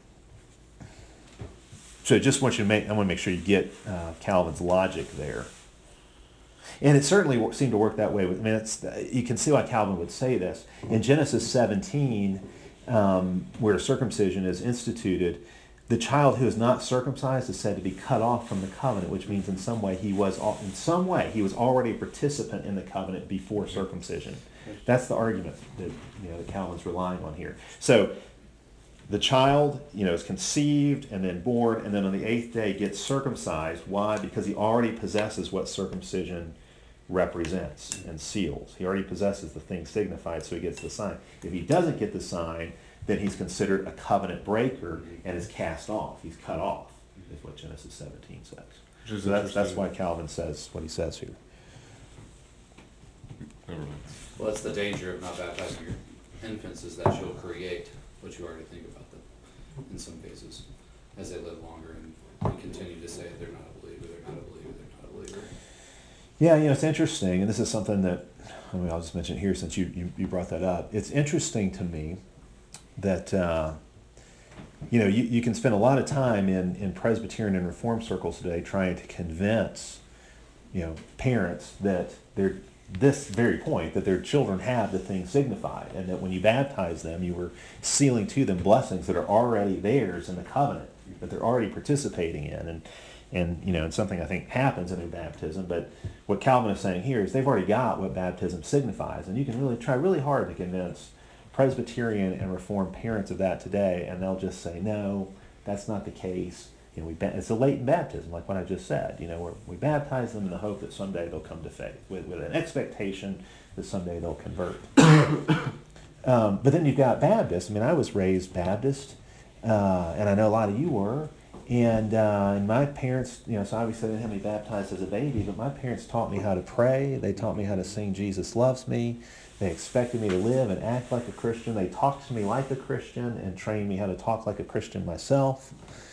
So just want you to I want to make sure you get Calvin's logic there. And it certainly seemed to work that way. You can see why Calvin would say this. In Genesis 17, where circumcision is instituted, the child who is not circumcised is said to be cut off from the covenant, which means in some way he was already a participant in the covenant before circumcision. That's the argument that Calvin's relying on here. So the child, is conceived and then born, and then on the 8th day gets circumcised. Why? Because he already possesses what circumcision represents and seals. He already possesses the thing signified, so he gets the sign. If he doesn't get the sign, then he's considered a covenant breaker and is cast off. He's cut off, is what Genesis 17 says. So that's why Calvin says what he says here. Well, that's the danger of not baptizing your infants, is that you'll create what you already think about them in some cases as they live longer, and we continue to say they're not a believer, they're not a believer, they're not a believer. Yeah, it's interesting, and this is something that I'll just mention here since you brought that up. It's interesting to me that you can spend a lot of time in Presbyterian and Reformed circles today trying to convince parents that they're this very point, that their children have the thing signified, and that when you baptize them, you were sealing to them blessings that are already theirs in the covenant, that they're already participating in, and something I think happens in their baptism. But what Calvin is saying here is they've already got what baptism signifies, and you can really try really hard to convince Presbyterian and Reformed parents of that today, and they'll just say, no, that's not the case. It's a latent baptism, like what I just said. We baptize them in the hope that someday they'll come to faith, with an expectation that someday they'll convert. But then you've got Baptists. I was raised Baptist, and I know a lot of you were. And my parents, so obviously they didn't have me baptized as a baby, but my parents taught me how to pray. They taught me how to sing "Jesus Loves Me." They expected me to live and act like a Christian. They talked to me like a Christian and trained me how to talk like a Christian myself.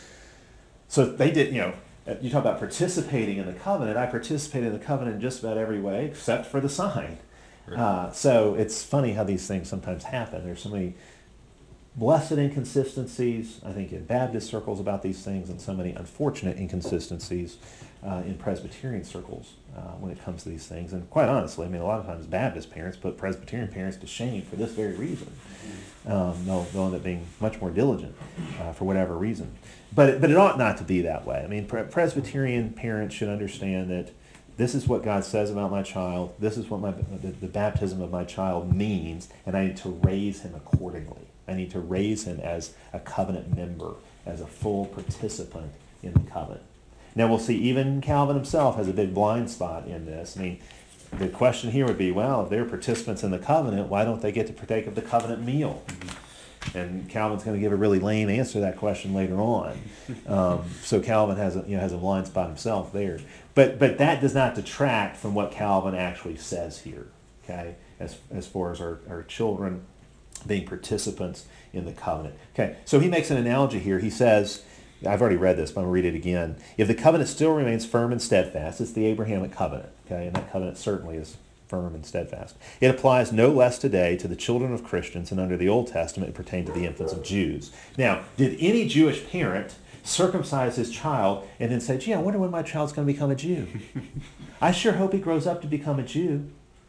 So they did, you talk about participating in the covenant. I participated in the covenant in just about every way except for the sign. Right. So it's funny how these things sometimes happen. There's so many blessed inconsistencies, I think, in Baptist circles about these things, and so many unfortunate inconsistencies in Presbyterian circles when it comes to these things. And quite honestly, a lot of times Baptist parents put Presbyterian parents to shame for this very reason. They'll end up being much more diligent for whatever reason. But it ought not to be that way. Presbyterian parents should understand that this is what God says about my child. This is what the baptism of my child means, and I need to raise him accordingly. I need to raise him as a covenant member, as a full participant in the covenant. Now we'll see even Calvin himself has a big blind spot in this. The question here would be, well, if they're participants in the covenant, why don't they get to partake of the covenant meal? And Calvin's going to give a really lame answer to that question later on. So Calvin has a blind spot himself there. But that does not detract from what Calvin actually says here, okay, as far as our children being participants in the covenant. Okay, so he makes an analogy here. He says, I've already read this, but I'm going to read it again. If the covenant still remains firm and steadfast, it's the Abrahamic covenant, okay, and that covenant certainly is firm and steadfast. It applies no less today to the children of Christians, and under the Old Testament it pertained to the infants of Jews. Now, did any Jewish parent circumcise his child and then say, gee, I wonder when my child's going to become a Jew? I sure hope he grows up to become a Jew.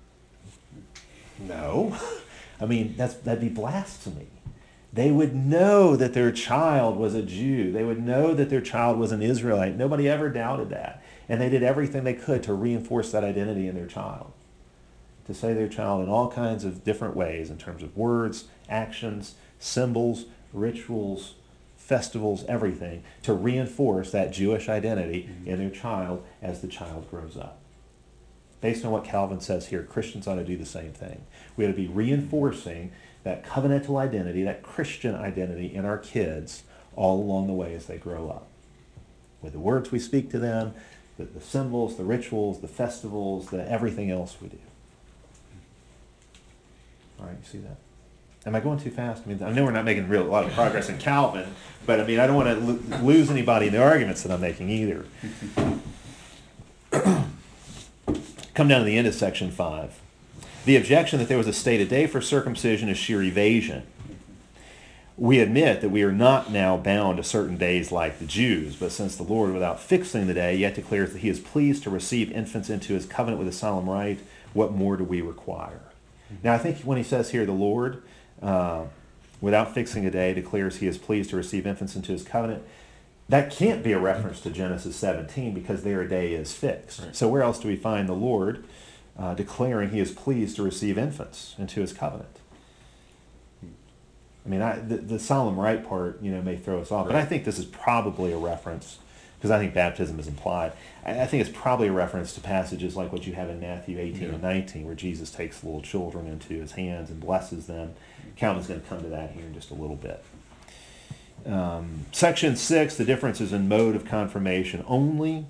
No. I mean, that'd be blasphemy. They would know that their child was a Jew. They would know that their child was an Israelite. Nobody ever doubted that. And they did everything they could to reinforce that identity in their child. To say their child in all kinds of different ways in terms of words, actions, symbols, rituals, festivals, everything, to reinforce that Jewish identity in their child as the child grows up. Based on what Calvin says here, Christians ought to do the same thing. We ought to be reinforcing that covenantal identity, that Christian identity in our kids all along the way as they grow up. With the words we speak to them, the symbols, the rituals, the festivals, the everything else we do. All right, you see that? Am I going too fast? I mean, I know we're not making a lot of progress in Calvin, but I mean, I don't want to lose anybody in the arguments that I'm making either. Come down to the end of section 5. The objection that there was a stated day for circumcision is sheer evasion. We admit that we are not now bound to certain days like the Jews, but since the Lord, without fixing the day, yet declares that he is pleased to receive infants into his covenant with a solemn rite, what more do we require? Now, I think when he says here, the Lord, without fixing a day, declares he is pleased to receive infants into his covenant, that can't be a reference to Genesis 17 because their day is fixed. Right. So where else do we find the Lord declaring he is pleased to receive infants into his covenant? I mean, the solemn rite part, may throw us off, but I think this is probably a reference, because I think baptism is implied. I think it's probably a reference to passages like what you have in Matthew 18 and 19, where Jesus takes little children into his hands and blesses them. Calvin's going to come to that here in just a little bit. Section 6, the difference is in mode of confirmation only.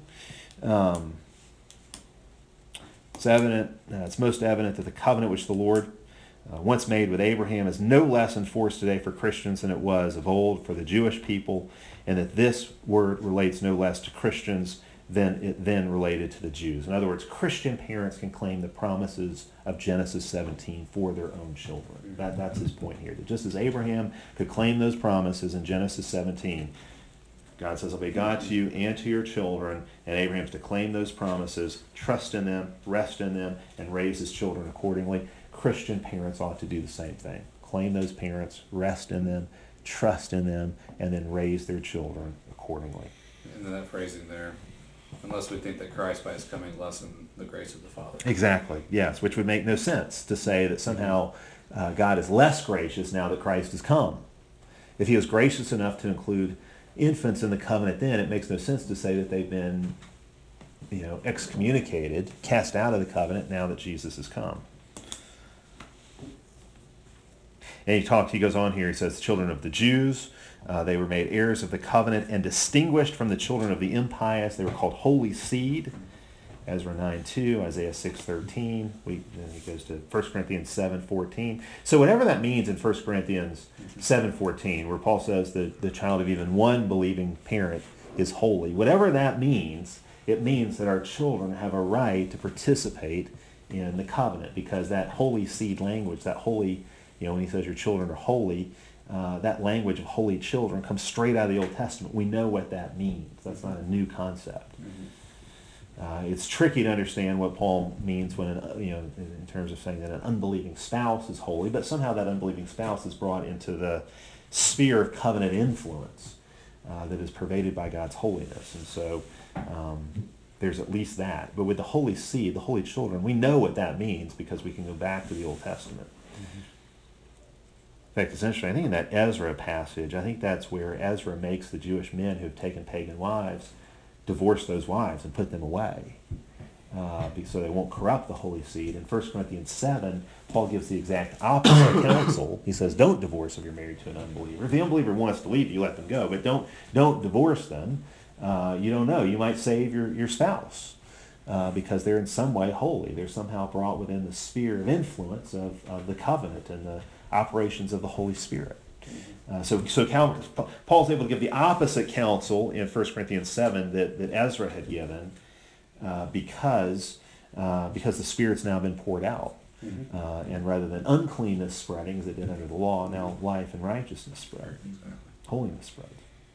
It's most evident that the covenant which the Lord once made with Abraham is no less enforced today for Christians than it was of old for the Jewish people, and that this word relates no less to Christians than it then related to the Jews. In other words, Christian parents can claim the promises of Genesis 17 for their own children. That's his point here. That just as Abraham could claim those promises in Genesis 17, God says, I'll be God to you and to your children, and Abraham's to claim those promises, trust in them, rest in them, and raise his children accordingly. Christian parents ought to do the same thing. Claim those parents, rest in them, trust in them, and then raise their children accordingly. And then that phrasing there, unless we think that Christ by his coming lessened the grace of the Father. Exactly, yes, which would make no sense to say that somehow God is less gracious now that Christ has come. If he was gracious enough to include infants in the covenant then, it makes no sense to say that they've been excommunicated, cast out of the covenant now that Jesus has come. And he goes on here, he says, the children of the Jews, they were made heirs of the covenant and distinguished from the children of the impious. They were called holy seed. Ezra 9:2, Isaiah 6:13. He goes to 1 Corinthians 7:14. So whatever that means in 1 Corinthians 7:14, where Paul says that the child of even one believing parent is holy, whatever that means, it means that our children have a right to participate in the covenant, because that holy seed language, that holy, when he says your children are holy, that language of holy children comes straight out of the Old Testament. We know what that means. That's not a new concept. It's tricky to understand what Paul means when, in terms of saying that an unbelieving spouse is holy, but somehow that unbelieving spouse is brought into the sphere of covenant influence that is pervaded by God's holiness. And so there's at least that. But with the holy seed, the holy children, we know what that means because we can go back to the Old Testament. In fact, it's interesting. I think in that Ezra passage, I think that's where Ezra makes the Jewish men who have taken pagan wives divorce those wives and put them away. so they won't corrupt the holy seed. In 1 Corinthians 7, Paul gives the exact opposite counsel. He says, don't divorce if you're married to an unbeliever. If the unbeliever wants to leave you, let them go, but don't divorce them. You don't know. You might save your spouse because they're in some way holy. They're somehow brought within the sphere of influence of the covenant and the operations of the Holy Spirit. So Paul's able to give the opposite counsel in 1 Corinthians 7 that Ezra had given because the Spirit's now been poured out. And rather than uncleanness spreading as it did under the law, now life and righteousness spread. Exactly. Holiness spread.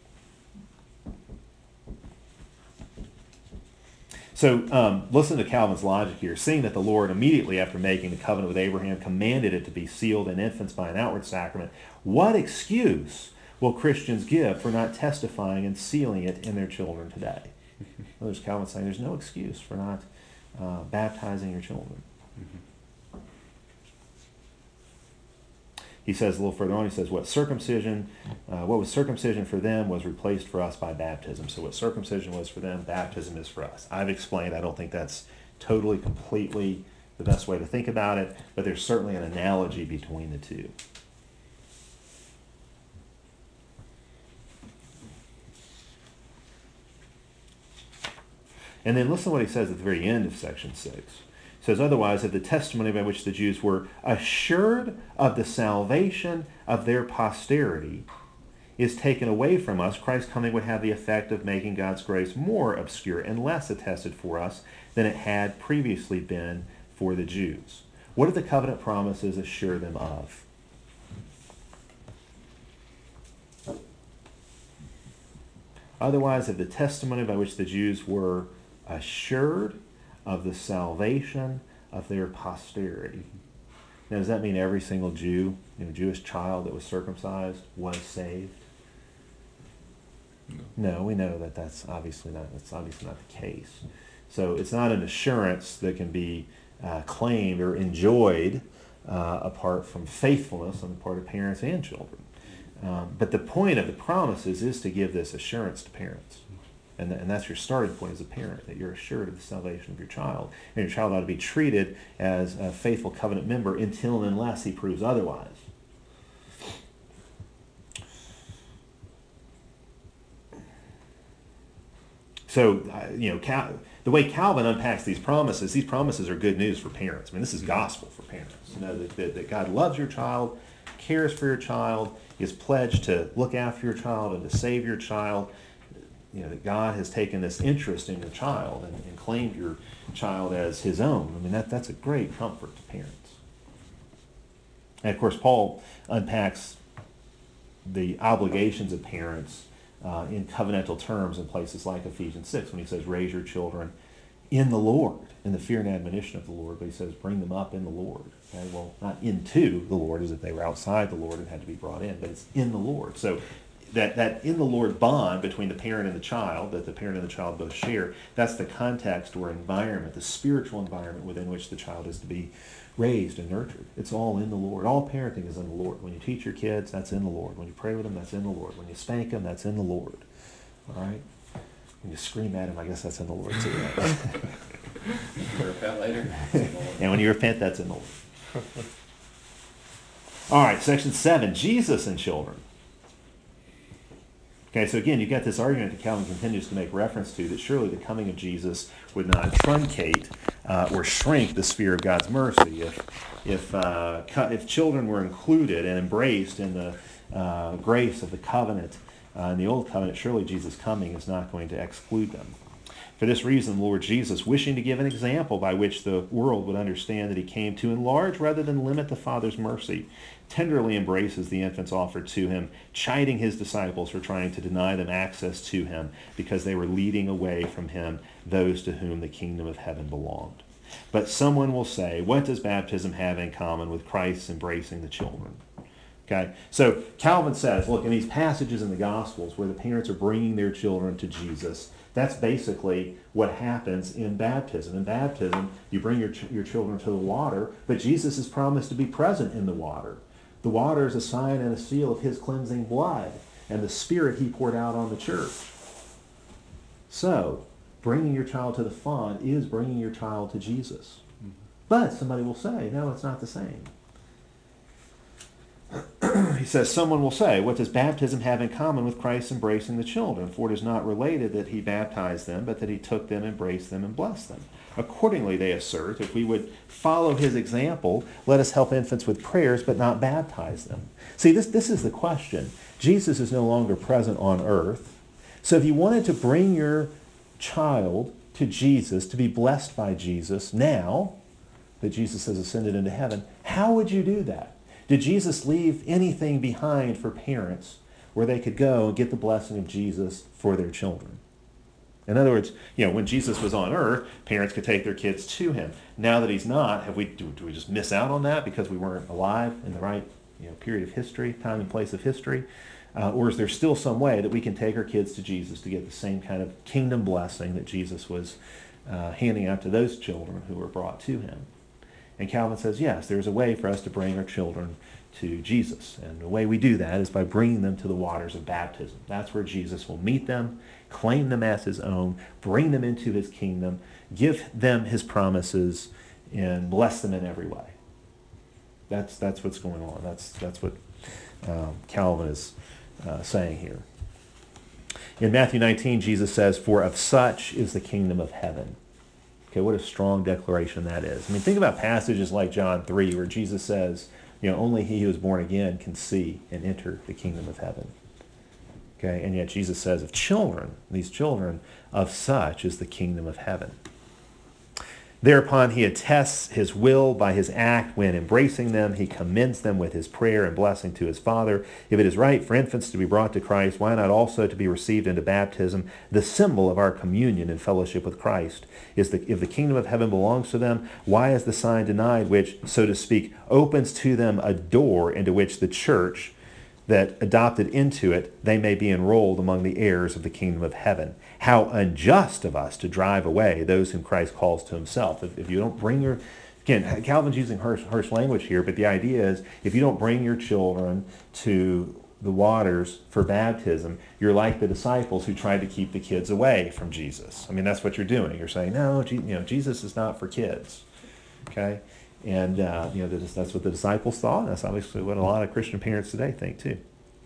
So listen to Calvin's logic here. Seeing that the Lord, immediately after making the covenant with Abraham, commanded it to be sealed in infants by an outward sacrament, what excuse will Christians give for not testifying and sealing it in their children today? Well, there's Calvin saying there's no excuse for not baptizing your children. He says a little further on, he says, what was circumcision for them was replaced for us by baptism. So what circumcision was for them, baptism is for us. I've explained, I don't think that's totally, completely the best way to think about it, but there's certainly an analogy between the two. And then listen to what he says at the very end of section 6. It says, otherwise, if the testimony by which the Jews were assured of the salvation of their posterity is taken away from us, Christ's coming would have the effect of making God's grace more obscure and less attested for us than it had previously been for the Jews. What do the covenant promises assure them of? Otherwise, if the testimony by which the Jews were assured of the salvation of their posterity. Now, does that mean every single Jew, Jewish child that was circumcised was saved? No, we know that that's obviously not the case. So it's not an assurance that can be claimed or enjoyed apart from faithfulness on the part of parents and children. But the point of the promises is to give this assurance to parents. And that's your starting point as a parent, that you're assured of the salvation of your child. And your child ought to be treated as a faithful covenant member until and unless he proves otherwise. So, the way Calvin unpacks these promises are good news for parents. I mean, this is gospel for parents. That God loves your child, cares for your child, is pledged to look after your child and to save your child. That God has taken this interest in your child and claimed your child as his own. I mean, that's a great comfort to parents. And of course, Paul unpacks the obligations of parents in covenantal terms in places like Ephesians 6 when he says, raise your children in the Lord, in the fear and admonition of the Lord. But he says, bring them up in the Lord. Okay? Well, not into the Lord as if they were outside the Lord and had to be brought in, but it's in the Lord. So that in the Lord bond between the parent and the child, that the parent and the child both share, that's the context or environment, the spiritual environment within which the child is to be raised and nurtured. It's all in the Lord. All parenting is in the Lord. When you teach your kids, that's in the Lord. When you pray with them, that's in the Lord. When you spank them, that's in the Lord. All right? When you scream at them, I guess that's in the Lord too. Right? You repent later. And when you repent, that's in the Lord. All right, section 7, Jesus and children. Okay, so again, you've got this argument that Calvin continues to make reference to, that surely the coming of Jesus would not truncate or shrink the sphere of God's mercy. If children were included and embraced in the grace of the covenant, in the old covenant, surely Jesus' coming is not going to exclude them. For this reason, the Lord Jesus, wishing to give an example by which the world would understand that he came to enlarge rather than limit the Father's mercy, tenderly embraces the infants offered to him, chiding his disciples for trying to deny them access to him because they were leading away from him those to whom the kingdom of heaven belonged. But someone will say, what does baptism have in common with Christ's embracing the children? Okay, so Calvin says, look, in these passages in the Gospels where the parents are bringing their children to Jesus, that's basically what happens in baptism. In baptism, you bring your children to the water, but Jesus is promised to be present in the water. The water is a sign and a seal of his cleansing blood and the Spirit he poured out on the church. So, bringing your child to the font is bringing your child to Jesus. But somebody will say, no, it's not the same. He says, someone will say, what does baptism have in common with Christ embracing the children? For it is not related that he baptized them, but that he took them, embraced them, and blessed them. Accordingly, they assert, if we would follow his example, let us help infants with prayers, but not baptize them. See, this is the question. Jesus is no longer present on earth. So if you wanted to bring your child to Jesus, to be blessed by Jesus, now that Jesus has ascended into heaven, how would you do that? Did Jesus leave anything behind for parents where they could go and get the blessing of Jesus for their children? In other words, when Jesus was on earth, parents could take their kids to him. Now that he's not, do we just miss out on that because we weren't alive in the right period of history, time and place of history? Or is there still some way that we can take our kids to Jesus to get the same kind of kingdom blessing that Jesus was handing out to those children who were brought to him? And Calvin says, yes, there's a way for us to bring our children to Jesus. And the way we do that is by bringing them to the waters of baptism. That's where Jesus will meet them, claim them as his own, bring them into his kingdom, give them his promises, and bless them in every way. That's what's going on. That's what Calvin is saying here. In Matthew 19, Jesus says, for of such is the kingdom of heaven. Okay, what a strong declaration that is. I mean, think about passages like John 3, where Jesus says, only he who is born again can see and enter the kingdom of heaven. Okay, and yet Jesus says of children, these children, of such is the kingdom of heaven. Thereupon he attests his will by his act when embracing them. He commends them with his prayer and blessing to his Father. If it is right for infants to be brought to Christ, why not also to be received into baptism, the symbol of our communion and fellowship with Christ? If the kingdom of heaven belongs to them, why is the sign denied which, so to speak, opens to them a door into which the church that adopted into it, they may be enrolled among the heirs of the kingdom of heaven? How unjust of us to drive away those whom Christ calls to himself. If you don't bring your, again, Calvin's using harsh language here, but the idea is if you don't bring your children to the waters for baptism, you're like the disciples who tried to keep the kids away from Jesus. I mean, that's what you're doing. You're saying, no, Jesus is not for kids. Okay? And that's what the disciples thought. That's obviously what a lot of Christian parents today think too.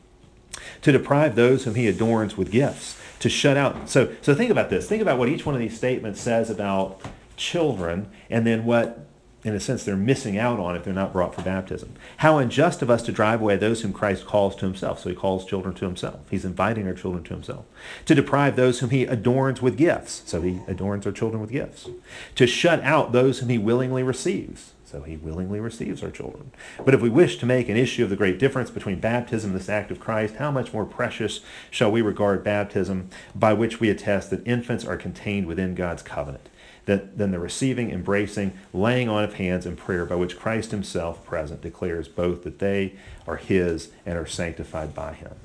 To deprive those whom he adorns with gifts, to shut out. So think about this. Think about what each one of these statements says about children, and then what, in a sense, they're missing out on if they're not brought for baptism. How unjust of us to drive away those whom Christ calls to himself. So he calls children to himself. He's inviting our children to himself. To deprive those whom he adorns with gifts. So he adorns our children with gifts. To shut out those whom he willingly receives. So he willingly receives our children. But if we wish to make an issue of the great difference between baptism and this act of Christ, how much more precious shall we regard baptism, by which we attest that infants are contained within God's covenant, than the receiving, embracing, laying on of hands, and prayer, by which Christ himself present declares both that they are his and are sanctified by him.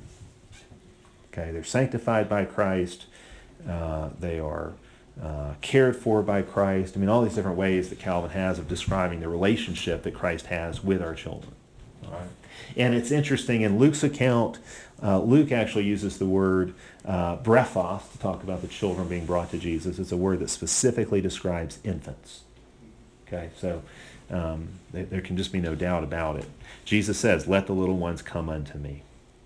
Okay, they're sanctified by Christ. They are cared for by Christ. I mean, all these different ways that Calvin has of describing the relationship that Christ has with our children. All right? And it's interesting, in Luke's account, Luke actually uses the word brephos to talk about the children being brought to Jesus. It's a word that specifically describes infants. Okay, so there can just be no doubt about it. Jesus says, let the little ones come unto me.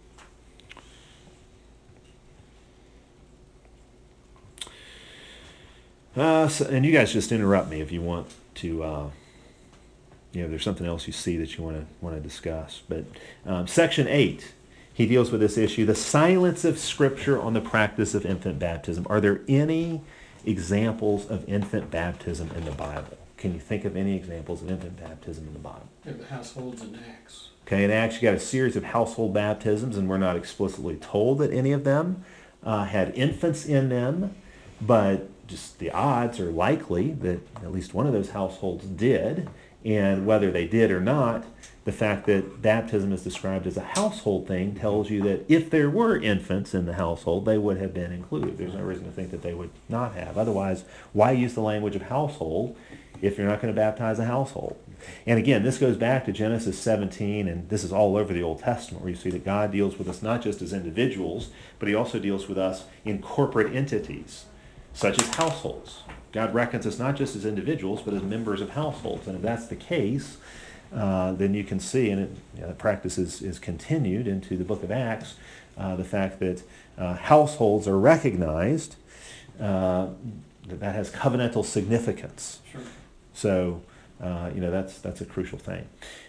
And you guys just interrupt me if you want to, if there's something else you see that you want to discuss. But section 8, he deals with this issue, the silence of Scripture on the practice of infant baptism. Are there any examples of infant baptism in the Bible? Can you think of any examples of infant baptism in the Bible? Yeah, the households in Acts. Okay, in Acts you got a series of household baptisms, and we're not explicitly told that any of them had infants in them, but just the odds are likely that at least one of those households did, and whether they did or not, the fact that baptism is described as a household thing tells you that if there were infants in the household, they would have been included. There's no reason to think that they would not have. Otherwise, why use the language of household if you're not going to baptize a household? And again, this goes back to Genesis 17, and this is all over the Old Testament, where you see that God deals with us not just as individuals, but he also deals with us in corporate entities. such as households. God reckons us not just as individuals, but as members of households. And if that's the case, then you can see, and the practice is continued into the book of Acts, the fact that households are recognized, that has covenantal significance. Sure. So, that's a crucial thing.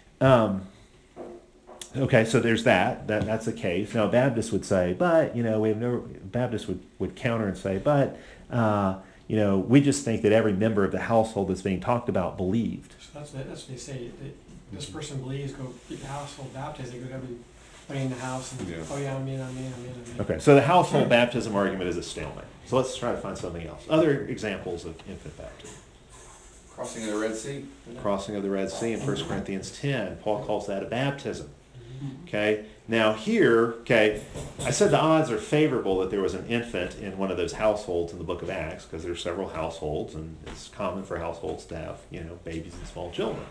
Okay, so there's that's the case. Now, Baptists would say, but, Baptists would counter and say, but, we just think that every member of the household that's being talked about believed. So that's what they say, that this person believes, go get the household baptized, they go to everybody in the house and, Yeah. oh yeah, I'm in. Okay, so the household baptism argument is a stalemate. So let's try to find something else. Other examples of infant baptism. Crossing of the Red Sea. Crossing of the Red Sea in 1 Corinthians 10, Paul calls that a baptism. Okay, now here, I said the odds are favorable that there was an infant in one of those households in the book of Acts, because there are several households, and it's common for households to have, babies and small children.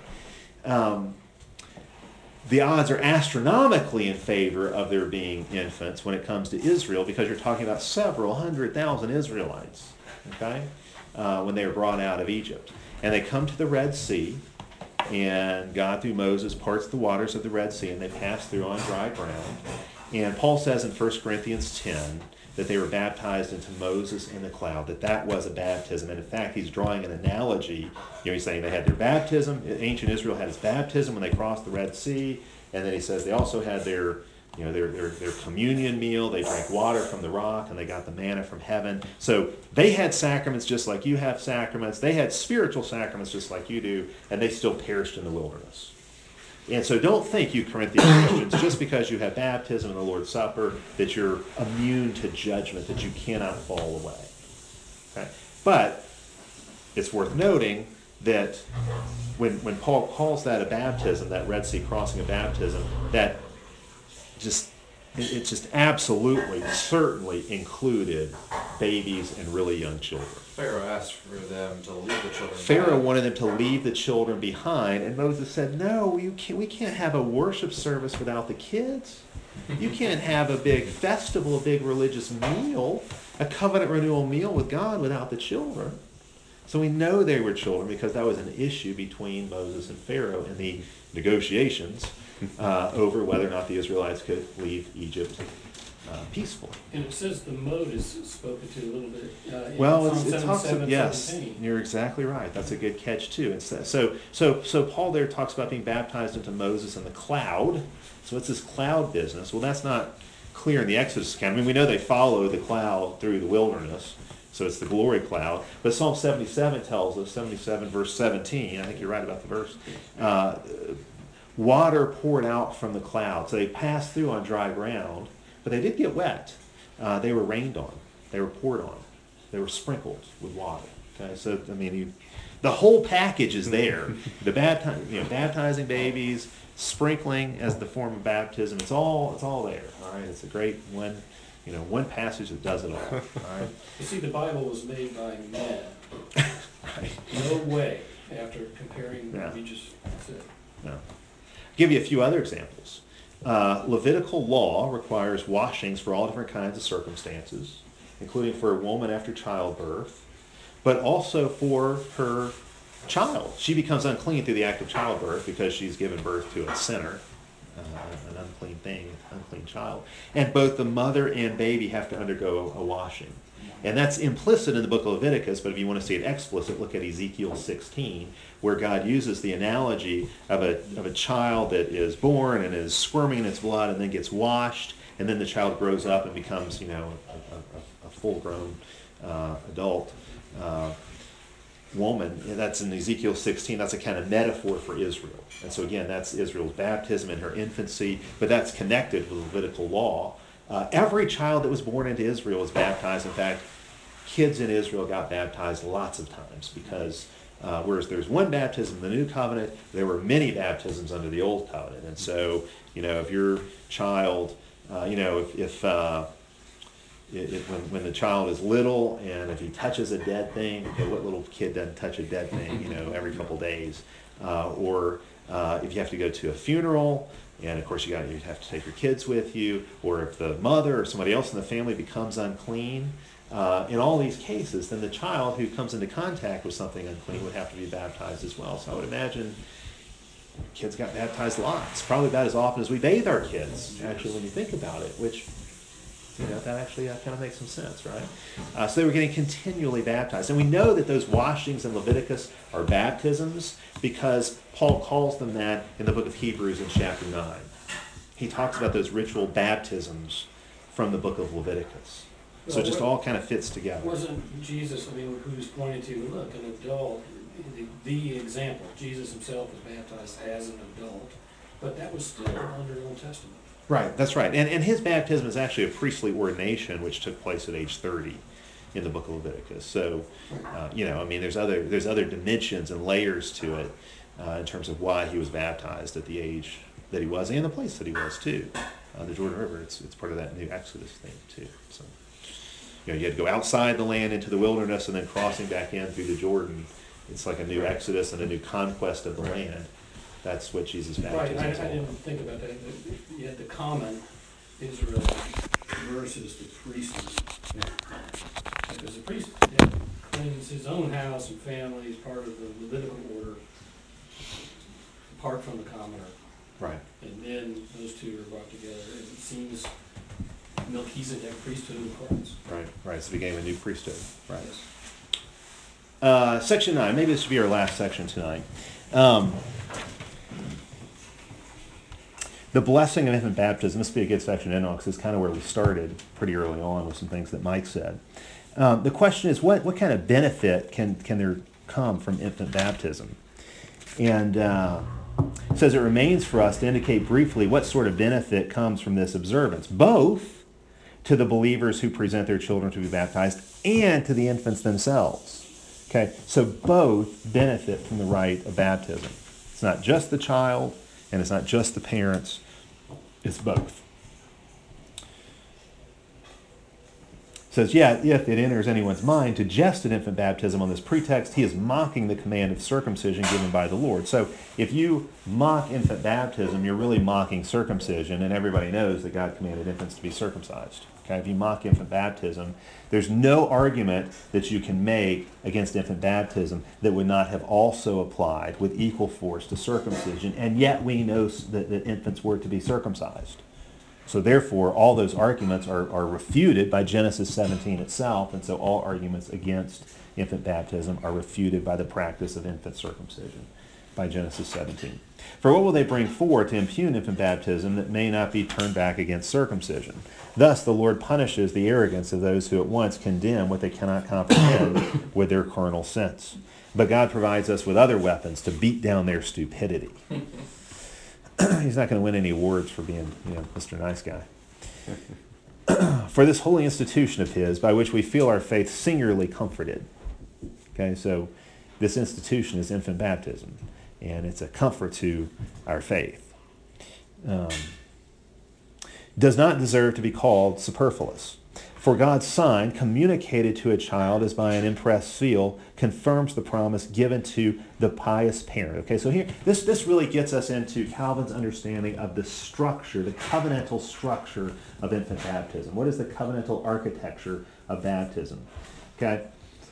The odds are astronomically in favor of there being infants when it comes to Israel, because you're talking about several 100,000 Israelites, when they were brought out of Egypt. And they come to the Red Sea, and God through Moses parts the waters of the Red Sea, and they pass through on dry ground. And Paul says in 1 Corinthians 10 that they were baptized into Moses in the cloud, that was a baptism. And in fact, he's drawing an analogy. He's saying they had their baptism. Ancient Israel had its baptism when they crossed the Red Sea. And then he says they also had their communion meal. They drank water from the rock, and they got the manna from heaven. So they had sacraments just like you have sacraments. They had spiritual sacraments just like you do, and they still perished in the wilderness. And so don't think, you Corinthian Christians, just because you have baptism and the Lord's Supper, that you're immune to judgment, that you cannot fall away. Okay? But it's worth noting that when Paul calls that a baptism, that Red Sea crossing a baptism, that it just absolutely, certainly included babies and really young children. Pharaoh asked for them to leave the children Pharaoh behind. wanted them to leave the children behind, and Moses said, no, we can't have a worship service without the kids. You can't have a big festival, a big religious meal, a covenant renewal meal with God without the children. So we know they were children because that was an issue between Moses and Pharaoh in the negotiations over whether or not the Israelites could leave Egypt peacefully. And it says the mode is spoken to a little bit. Well, Psalm it talks 77, yes, 17. you're exactly right. That's a good catch too. So Paul there talks about being baptized into Moses in the cloud. So what's this cloud business? Well, that's not clear in the Exodus account. I mean, we know they follow the cloud through the wilderness, so it's the glory cloud. But Psalm 77 tells us, 77 verse 17, I think you're right about the verse, water poured out from the cloud. So they passed through on dry ground, but they did get wet. They were rained on. They were poured on. They were sprinkled with water. Okay, so I mean, the whole package is there. The baptizing babies, sprinkling as the form of baptism. It's all there. All right, it's a great one passage that does it all. All right. You see, the Bible was made by men. Right. No way, after comparing Yeah. what you just said. No. Give you a few other examples. Levitical law requires washings for all different kinds of circumstances, including for a woman after childbirth, but also for her child. She becomes unclean through the act of childbirth because she's given birth to a sinner, an unclean thing, an unclean child. And both the mother and baby have to undergo a washing. And that's implicit in the book of Leviticus, but if you want to see it explicit, look at Ezekiel 16, where God uses the analogy of a child that is born and is squirming in its blood and then gets washed, and then the child grows up and becomes, a full-grown adult woman. And that's in Ezekiel 16. That's a kind of metaphor for Israel. And so again, that's Israel's baptism in her infancy, but that's connected with Levitical law. Every child that was born into Israel was baptized. In fact, kids in Israel got baptized lots of times because whereas there's one baptism in the New Covenant, there were many baptisms under the Old Covenant. And so, if your child, when the child is little and if he touches a dead thing, what little kid doesn't touch a dead thing, every couple days? Or if you have to go to a funeral, and of course you have to take your kids with you, or if the mother or somebody else in the family becomes unclean, in all these cases, then the child who comes into contact with something unclean would have to be baptized as well. So I would imagine kids got baptized lots, probably about as often as we bathe our kids, actually, when you think about it, which, that actually kind of makes some sense, right? So they were getting continually baptized. And we know that those washings in Leviticus are baptisms because Paul calls them that in the book of Hebrews in chapter 9. He talks about those ritual baptisms from the book of Leviticus. So it just all kind of fits together. Wasn't Jesus, who's pointed to, look, an adult, the example, Jesus himself was baptized as an adult, but that was still under Old Testament. Right, that's right. And his baptism is actually a priestly ordination, which took place at age 30 in the book of Leviticus. So, there's other dimensions and layers to it in terms of why he was baptized at the age that he was and the place that he was too. The Jordan River, it's part of that new Exodus thing too. So, you had to go outside the land into the wilderness and then crossing back in through the Jordan. It's like a new Exodus and a new conquest of the land. That's what Jesus' baptism Right, is I all didn't about. think about that. You had the common Israel versus the priesthood. Because the priest cleans his own house and family as part of the Levitical order, apart from the commoner. Right. And then those two are brought together. And it seems Melchizedek priesthood of Christ. Right. So it became a new priesthood. Right. Section 9. Maybe this should be our last section tonight. The blessing of infant baptism. This would be a good section to end on because it's kind of where we started pretty early on with some things that Mike said. The question is, what kind of benefit can there come from infant baptism? And it says it remains for us to indicate briefly what sort of benefit comes from this observance, both to the believers who present their children to be baptized and to the infants themselves. Okay, so both benefit from the rite of baptism. It's not just the child and it's not just the parents, it's both. It says, if it enters anyone's mind to jest at infant baptism on this pretext, he is mocking the command of circumcision given by the Lord. So if you mock infant baptism, you're really mocking circumcision, and everybody knows that God commanded infants to be circumcised. Okay, if you mock infant baptism, there's no argument that you can make against infant baptism that would not have also applied with equal force to circumcision, and yet we know that infants were to be circumcised. So therefore, all those arguments are refuted by Genesis 17 itself, and so all arguments against infant baptism are refuted by the practice of infant circumcision by Genesis 17. For what will they bring forward to impugn infant baptism that may not be turned back against circumcision? Thus the Lord punishes the arrogance of those who at once condemn what they cannot comprehend with their carnal sense. But God provides us with other weapons to beat down their stupidity. He's not going to win any awards for being, Mr. Nice Guy. For this holy institution of his, by which we feel our faith singularly comforted. Okay, so this institution is infant baptism, and it's a comfort to our faith. Does not deserve to be called superfluous. For God's sign, communicated to a child as by an impressed seal, confirms the promise given to the pious parent. Okay, so here, this really gets us into Calvin's understanding of the structure, the covenantal structure of infant baptism. What is the covenantal architecture of baptism? Okay,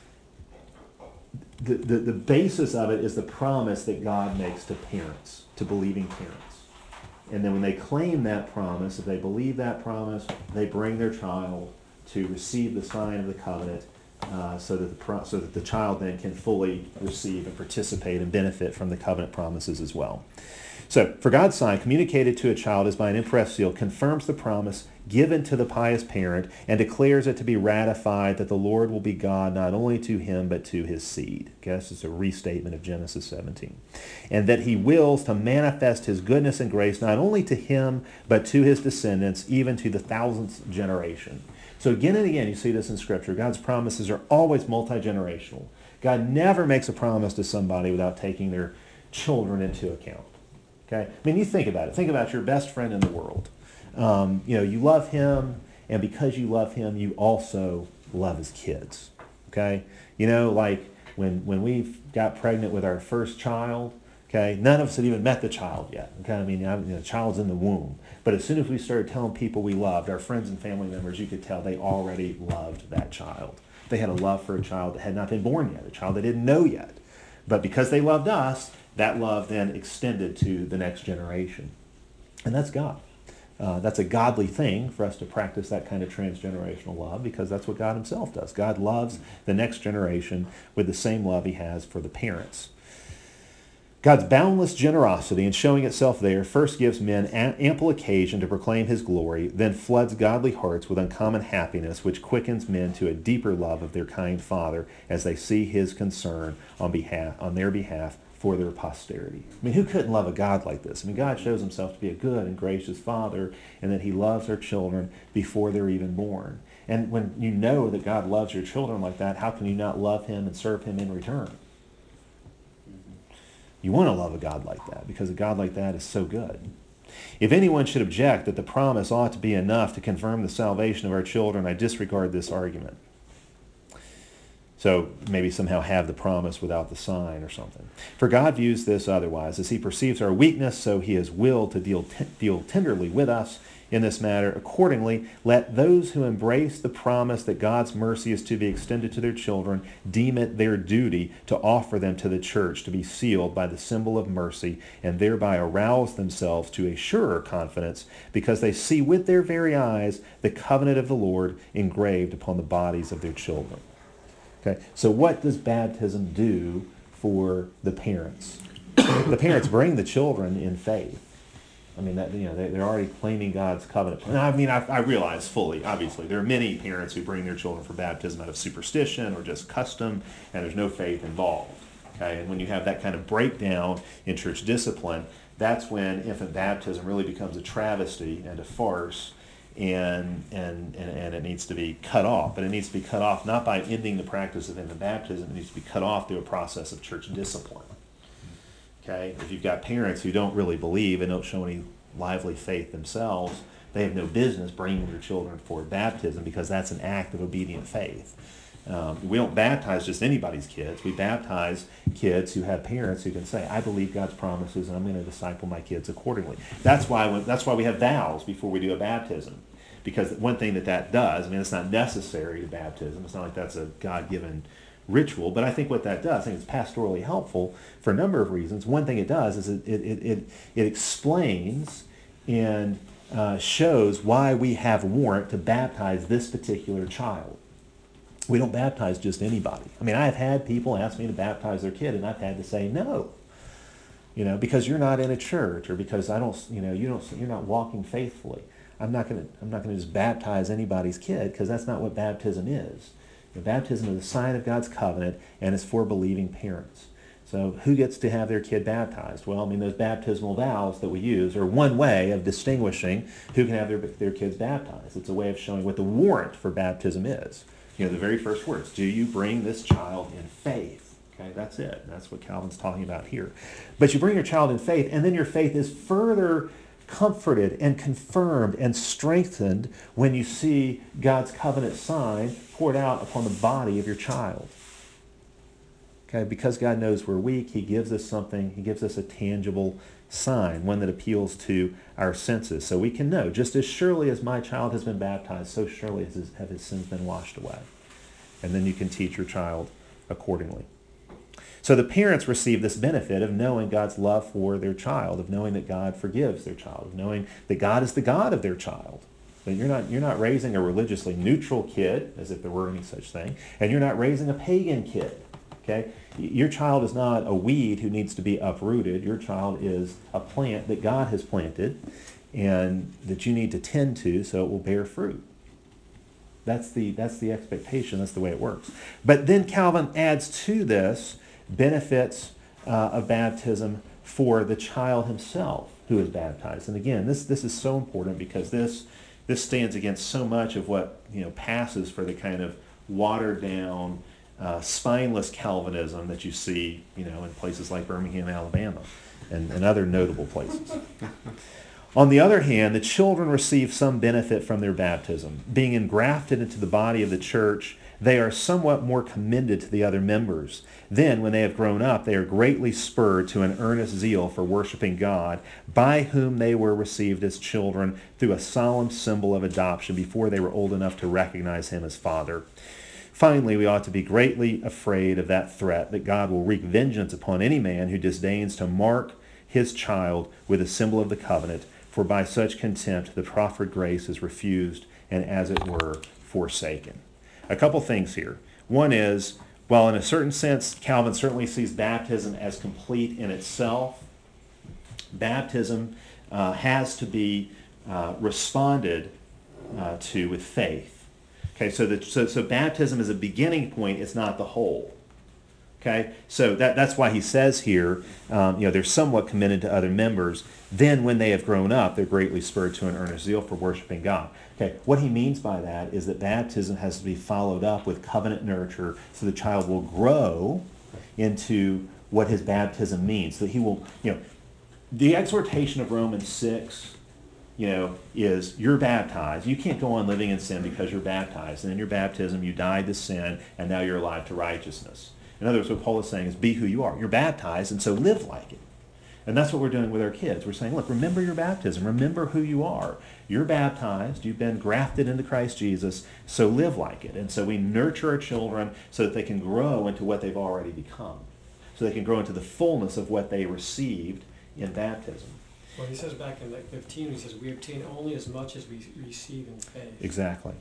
the basis of it is the promise that God makes to parents, to believing parents. And then when they claim that promise, if they believe that promise, they bring their child to receive the sign of the covenant so that the child then can fully receive and participate and benefit from the covenant promises as well. So, for God's sign, communicated to a child as by an impressed seal, confirms the promise given to the pious parent and declares it to be ratified that the Lord will be God not only to him but to his seed. Okay, this is a restatement of Genesis 17. And that he wills to manifest his goodness and grace not only to him but to his descendants, even to the 1000th generation. So again and again, you see this in Scripture. God's promises are always multi-generational. God never makes a promise to somebody without taking their children into account. Okay? I mean, you think about it. Think about your best friend in the world. You love him, and because you love him, you also love his kids. Okay? Like when we got pregnant with our first child, Okay, none of us had even met the child yet. Okay, I mean, the child's in the womb. But as soon as we started telling people we loved, our friends and family members, you could tell they already loved that child. They had a love for a child that had not been born yet, a child they didn't know yet. But because they loved us, that love then extended to the next generation. And that's God. That's a godly thing for us to practice that kind of transgenerational love, because that's what God himself does. God loves the next generation with the same love he has for the parents. God's boundless generosity in showing itself there first gives men ample occasion to proclaim his glory, then floods godly hearts with uncommon happiness, which quickens men to a deeper love of their kind Father as they see his concern on their behalf for their posterity. I mean, who couldn't love a God like this? I mean, God shows himself to be a good and gracious Father, and that he loves our children before they're even born. And when you know that God loves your children like that, how can you not love him and serve him in return? You want to love a God like that, because a God like that is so good. If anyone should object that the promise ought to be enough to confirm the salvation of our children, I disregard this argument. So maybe somehow have the promise without the sign or something. For God views this otherwise. As he perceives our weakness, so he has willed to deal tenderly with us in this matter. Accordingly, let those who embrace the promise that God's mercy is to be extended to their children deem it their duty to offer them to the church to be sealed by the symbol of mercy, and thereby arouse themselves to a surer confidence, because they see with their very eyes the covenant of the Lord engraved upon the bodies of their children. Okay, so what does baptism do for the parents? The parents bring the children in faith. I mean, that, they're already claiming God's covenant. Now, I mean, I realize fully, obviously, there are many parents who bring their children for baptism out of superstition or just custom, and there's no faith involved. Okay, and when you have that kind of breakdown in church discipline, that's when infant baptism really becomes a travesty and a farce, and it needs to be cut off. But it needs to be cut off not by ending the practice of infant baptism. It needs to be cut off through a process of church discipline. Okay, if you've got parents who don't really believe and don't show any lively faith themselves, they have no business bringing their children for baptism, because that's an act of obedient faith. We don't baptize just anybody's kids. We baptize kids who have parents who can say, I believe God's promises and I'm going to disciple my kids accordingly. That's why we have vows before we do a baptism. Because one thing that does, I mean, it's not necessary to baptism. It's not like that's a God-given ritual, but I think what that does, I think it's pastorally helpful for a number of reasons. One thing it does is it explains and shows why we have warrant to baptize this particular child. We don't baptize just anybody. I mean, I've had people ask me to baptize their kid, and I've had to say no. Because you're not in a church, or because you're not walking faithfully. I'm not going to just baptize anybody's kid, because that's not what baptism is. Baptism is a sign of God's covenant, and it's for believing parents. So who gets to have their kid baptized? Well, I mean, those baptismal vows that we use are one way of distinguishing who can have their kids baptized. It's a way of showing what the warrant for baptism is. The very first words, do you bring this child in faith? Okay, that's it. That's what Calvin's talking about here. But you bring your child in faith, and then your faith is further comforted and confirmed and strengthened when you see God's covenant sign poured out upon the body of your child. Okay, because God knows we're weak, he gives us something, he gives us a tangible sign, one that appeals to our senses. So we can know, just as surely as my child has been baptized, so surely have his sins been washed away. And then you can teach your child accordingly. So the parents receive this benefit of knowing God's love for their child, of knowing that God forgives their child, of knowing that God is the God of their child. That you're not raising a religiously neutral kid, as if there were any such thing, and you're not raising a pagan kid. Okay? Your child is not a weed who needs to be uprooted. Your child is a plant that God has planted and that you need to tend to so it will bear fruit. That's the expectation. That's the way it works. But then Calvin adds to this benefits of baptism for the child himself who is baptized. And again, this is so important, because this stands against so much of what passes for the kind of watered down, spineless Calvinism that you see in places like Birmingham, Alabama, and other notable places. On the other hand, the children receive some benefit from their baptism. Being engrafted into the body of the church, they are somewhat more commended to the other members. Then, when they have grown up, they are greatly spurred to an earnest zeal for worshiping God, by whom they were received as children through a solemn symbol of adoption before they were old enough to recognize him as Father. Finally, we ought to be greatly afraid of that threat that God will wreak vengeance upon any man who disdains to mark his child with a symbol of the covenant, for by such contempt the proffered grace is refused and, as it were, forsaken. A couple things here. One is, while in a certain sense Calvin certainly sees baptism as complete in itself, baptism has to be responded to with faith. Okay, so baptism is a beginning point, it's not the whole. Okay, so that's why he says here, they're somewhat commended to other members. Then when they have grown up, they're greatly spurred to an earnest zeal for worshiping God. Okay, what he means by that is that baptism has to be followed up with covenant nurture so the child will grow into what his baptism means. So that he will, the exhortation of Romans 6, is you're baptized. You can't go on living in sin because you're baptized. And in your baptism, you died to sin, and now you're alive to righteousness. In other words, what Paul is saying is be who you are. You're baptized, and so live like it. And that's what we're doing with our kids. We're saying, look, remember your baptism. Remember who you are. You're baptized. You've been grafted into Christ Jesus, so live like it. And so we nurture our children so that they can grow into what they've already become, so they can grow into the fullness of what they received in baptism. Well, he says back in 15, he says, we obtain only as much as we receive in faith. Exactly.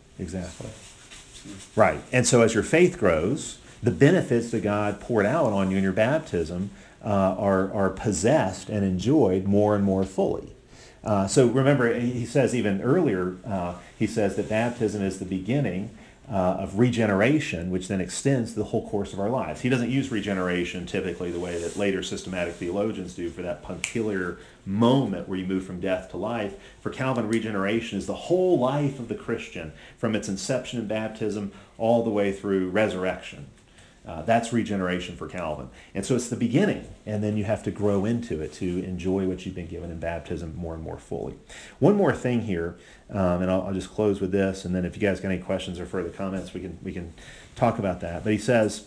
Right. And so as your faith grows, the benefits that God poured out on you in your baptism are possessed and enjoyed more and more fully. So remember, he says even earlier, he says that baptism is the beginning of regeneration, which then extends the whole course of our lives. He doesn't use regeneration typically the way that later systematic theologians do for that punctiliar moment where you move from death to life. For Calvin, regeneration is the whole life of the Christian, from its inception in baptism all the way through resurrection. That's regeneration for Calvin. And so it's the beginning, and then you have to grow into it to enjoy what you've been given in baptism more and more fully. One more thing here, and I'll just close with this, and then if you guys got any questions or further comments, we can talk about that. But he says,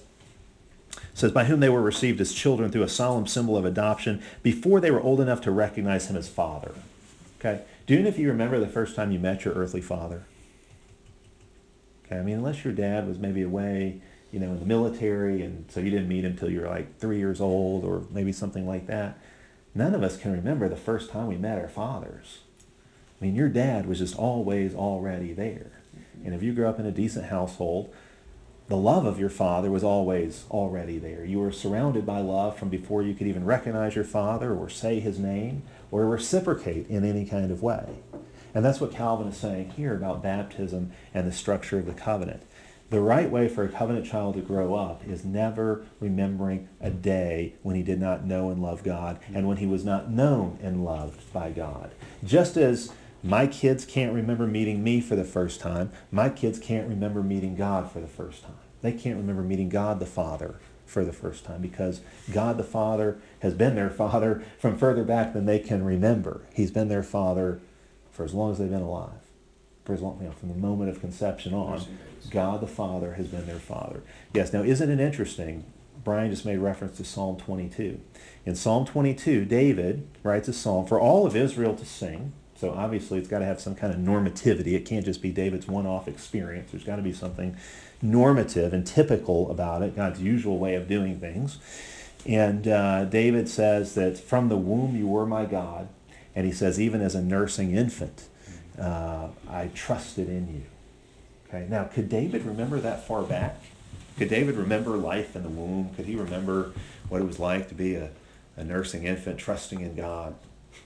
by whom they were received as children through a solemn symbol of adoption before they were old enough to recognize him as Father. Okay? Do any of you remember the first time you met your earthly father? Okay, I mean, unless your dad was maybe away, in the military, and so you didn't meet him until you were like 3 years old or maybe something like that. None of us can remember the first time we met our fathers. I mean, your dad was just always already there. And if you grew up in a decent household, the love of your father was always already there. You were surrounded by love from before you could even recognize your father or say his name or reciprocate in any kind of way. And that's what Calvin is saying here about baptism and the structure of the covenant. The right way for a covenant child to grow up is never remembering a day when he did not know and love God and when he was not known and loved by God. Just as my kids can't remember meeting me for the first time, my kids can't remember meeting God for the first time. They can't remember meeting God the Father for the first time because God the Father has been their Father from further back than they can remember. He's been their Father for as long as they've been alive. For as long, from the moment of conception on, God the Father has been their Father. Yes, now isn't it interesting? Brian just made reference to Psalm 22. In Psalm 22, David writes a psalm for all of Israel to sing. So obviously it's got to have some kind of normativity. It can't just be David's one-off experience. There's got to be something normative and typical about it, God's usual way of doing things. And David says that from the womb you were my God. And he says, even as a nursing infant, I trusted in you. Okay. Now, could David remember that far back? Could David remember life in the womb? Could he remember what it was like to be a nursing infant trusting in God?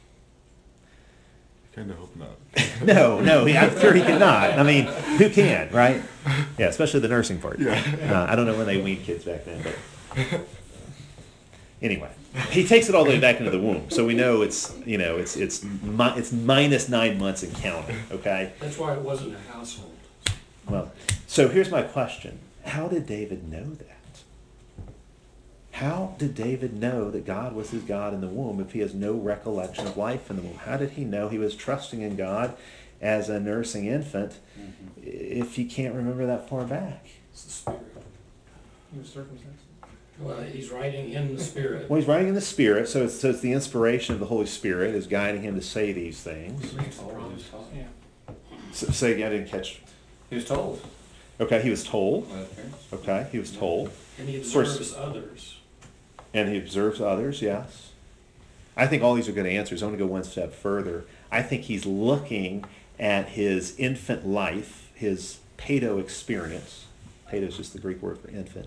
I kind of hope not. No, I'm sure he could not. I mean, who can, right? Yeah, especially the nursing part. Yeah. I don't know when they weaned kids back then, but anyway, he takes it all the way back into the womb, so we know it's minus 9 months and counting. Okay. That's why it wasn't a household. Well, so here's my question: how did David know that? How did David know that God was his God in the womb if he has no recollection of life in the womb? How did he know he was trusting in God as a nursing infant if he can't remember that far back? It's the Spirit. He was circumcised. Well, he's writing in the Spirit. Well, he's writing in the Spirit, so it's the inspiration of the Holy Spirit is guiding him to say these things. Yeah. So, say again, I didn't catch. He was told Okay, he was told. by the parents. Okay, he was told. And he Of course. observes others. And he observes others, yes. I think all these are good answers. I want to go one step further. I think he's looking at his infant life, his pedo experience. Pedo is just the Greek word for infant.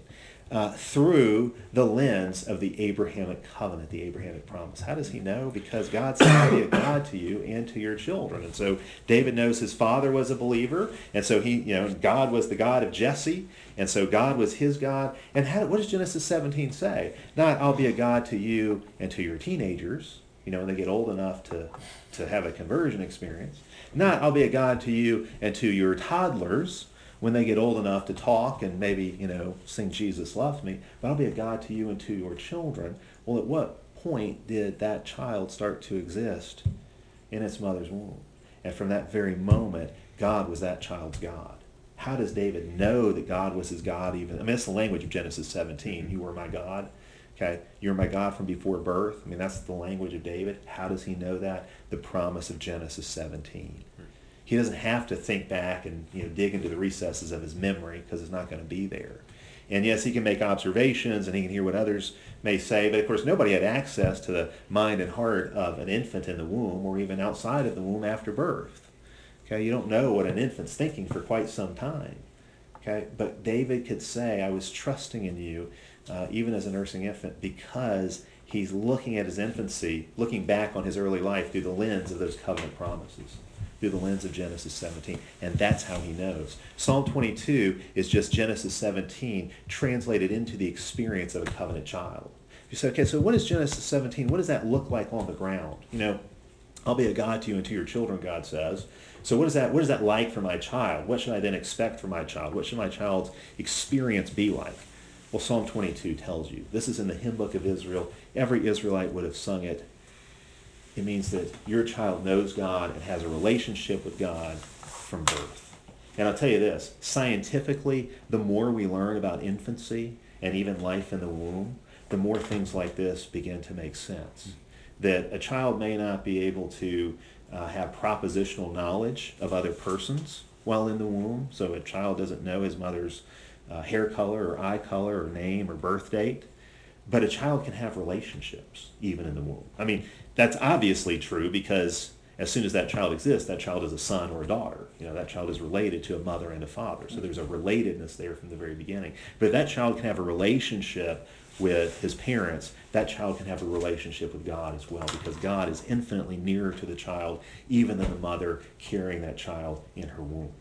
Through the lens of the Abrahamic covenant, the Abrahamic promise. How does he know? Because God said, I'll be a God to you and to your children. And so David knows his father was a believer, and so God was the God of Jesse, and so God was his God. And what does Genesis 17 say? Not, I'll be a God to you and to your teenagers, when they get old enough to have a conversion experience. Not, I'll be a God to you and to your toddlers, when they get old enough to talk and maybe, sing Jesus loves me, but I'll be a God to you and to your children. Well, at what point did that child start to exist in its mother's womb? And from that very moment, God was that child's God. How does David know that God was his God even? I mean, that's the language of Genesis 17. You were my God. Okay, you're my God from before birth. I mean, that's the language of David. How does he know that? The promise of Genesis 17. He doesn't have to think back and dig into the recesses of his memory because it's not going to be there. And yes, he can make observations and he can hear what others may say, but of course nobody had access to the mind and heart of an infant in the womb or even outside of the womb after birth. Okay, you don't know what an infant's thinking for quite some time. Okay, but David could say, I was trusting in you even as a nursing infant because he's looking at his infancy, looking back on his early life through the lens of those covenant promises, through the lens of Genesis 17. And that's how he knows. Psalm 22 is just Genesis 17 translated into the experience of a covenant child. You say, okay, so what is Genesis 17? What does that look like on the ground? I'll be a God to you and to your children, God says. So what is that like for my child? What should I then expect from my child? What should my child's experience be like? Well, Psalm 22 tells you. This is in the hymn book of Israel. Every Israelite would have sung it. It means that your child knows God and has a relationship with God from birth. And I'll tell you this, scientifically, the more we learn about infancy and even life in the womb, the more things like this begin to make sense. That a child may not be able to have propositional knowledge of other persons while in the womb, so a child doesn't know his mother's hair color or eye color or name or birth date, but a child can have relationships even in the womb. I mean, that's obviously true because as soon as that child exists, that child is a son or a daughter. That child is related to a mother and a father. So there's a relatedness there from the very beginning. But if that child can have a relationship with his parents, that child can have a relationship with God as well because God is infinitely nearer to the child even than the mother carrying that child in her womb.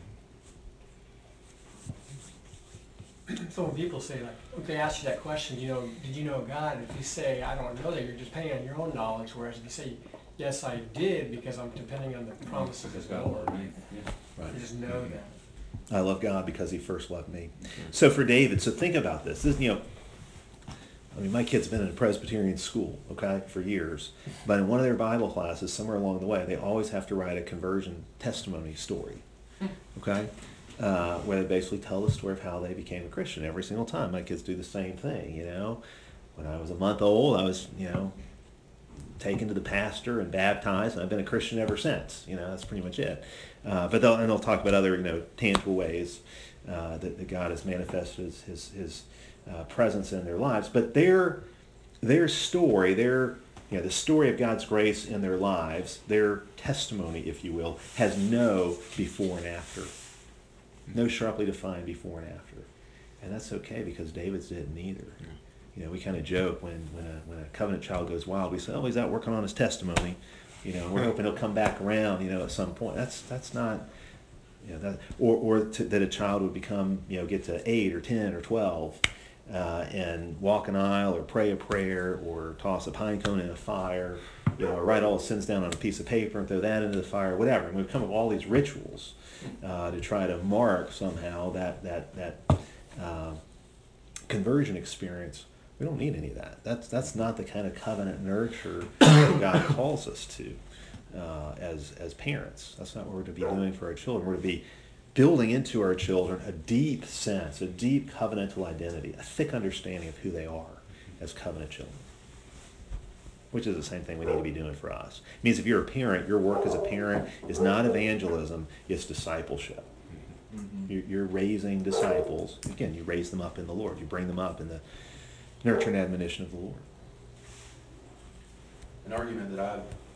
So when people say, like, if they ask you that question, did you know God? If you say, I don't know that, you're just paying on your own knowledge. Whereas if you say, yes, I did, because I'm depending on the promises of Because the God Lord, loved me. Yeah. Right. you just know that. I love God because he first loved me. So for David, so think about this. My kid's been in a Presbyterian school, okay, for years. But in one of their Bible classes, somewhere along the way, they always have to write a conversion testimony story, okay, where they basically tell the story of how they became a Christian every single time. My kids do the same thing, When I was a month old, I was, taken to the pastor and baptized, and I've been a Christian ever since. That's pretty much it. But they'll talk about other, tangible ways that God has manifested his presence in their lives. But their story, the story of God's grace in their lives, their testimony, if you will, has no before and after. No sharply defined before and after. And that's okay because David's didn't either. We kind of joke when a covenant child goes wild, we say, oh, he's out working on his testimony. We're hoping he'll come back around, at some point. That's not, that a child would become, get to 8 or 10 or 12 and walk an aisle or pray a prayer or toss a pine cone in a fire, or write all his sins down on a piece of paper and throw that into the fire, whatever. And we've come up with all these rituals to try to mark somehow that conversion experience. We don't need any of that. That's not the kind of covenant nurture that God calls us to as parents. That's not what we're to be doing for our children. We're to be building into our children a deep sense, a deep covenantal identity, a thick understanding of who they are as covenant children. Which is the same thing we need to be doing for us. It means if you're a parent, your work as a parent is not evangelism, it's discipleship. You're raising disciples. Again, you raise them up in the Lord. You bring them up in the nurture and admonition of the Lord. An argument that I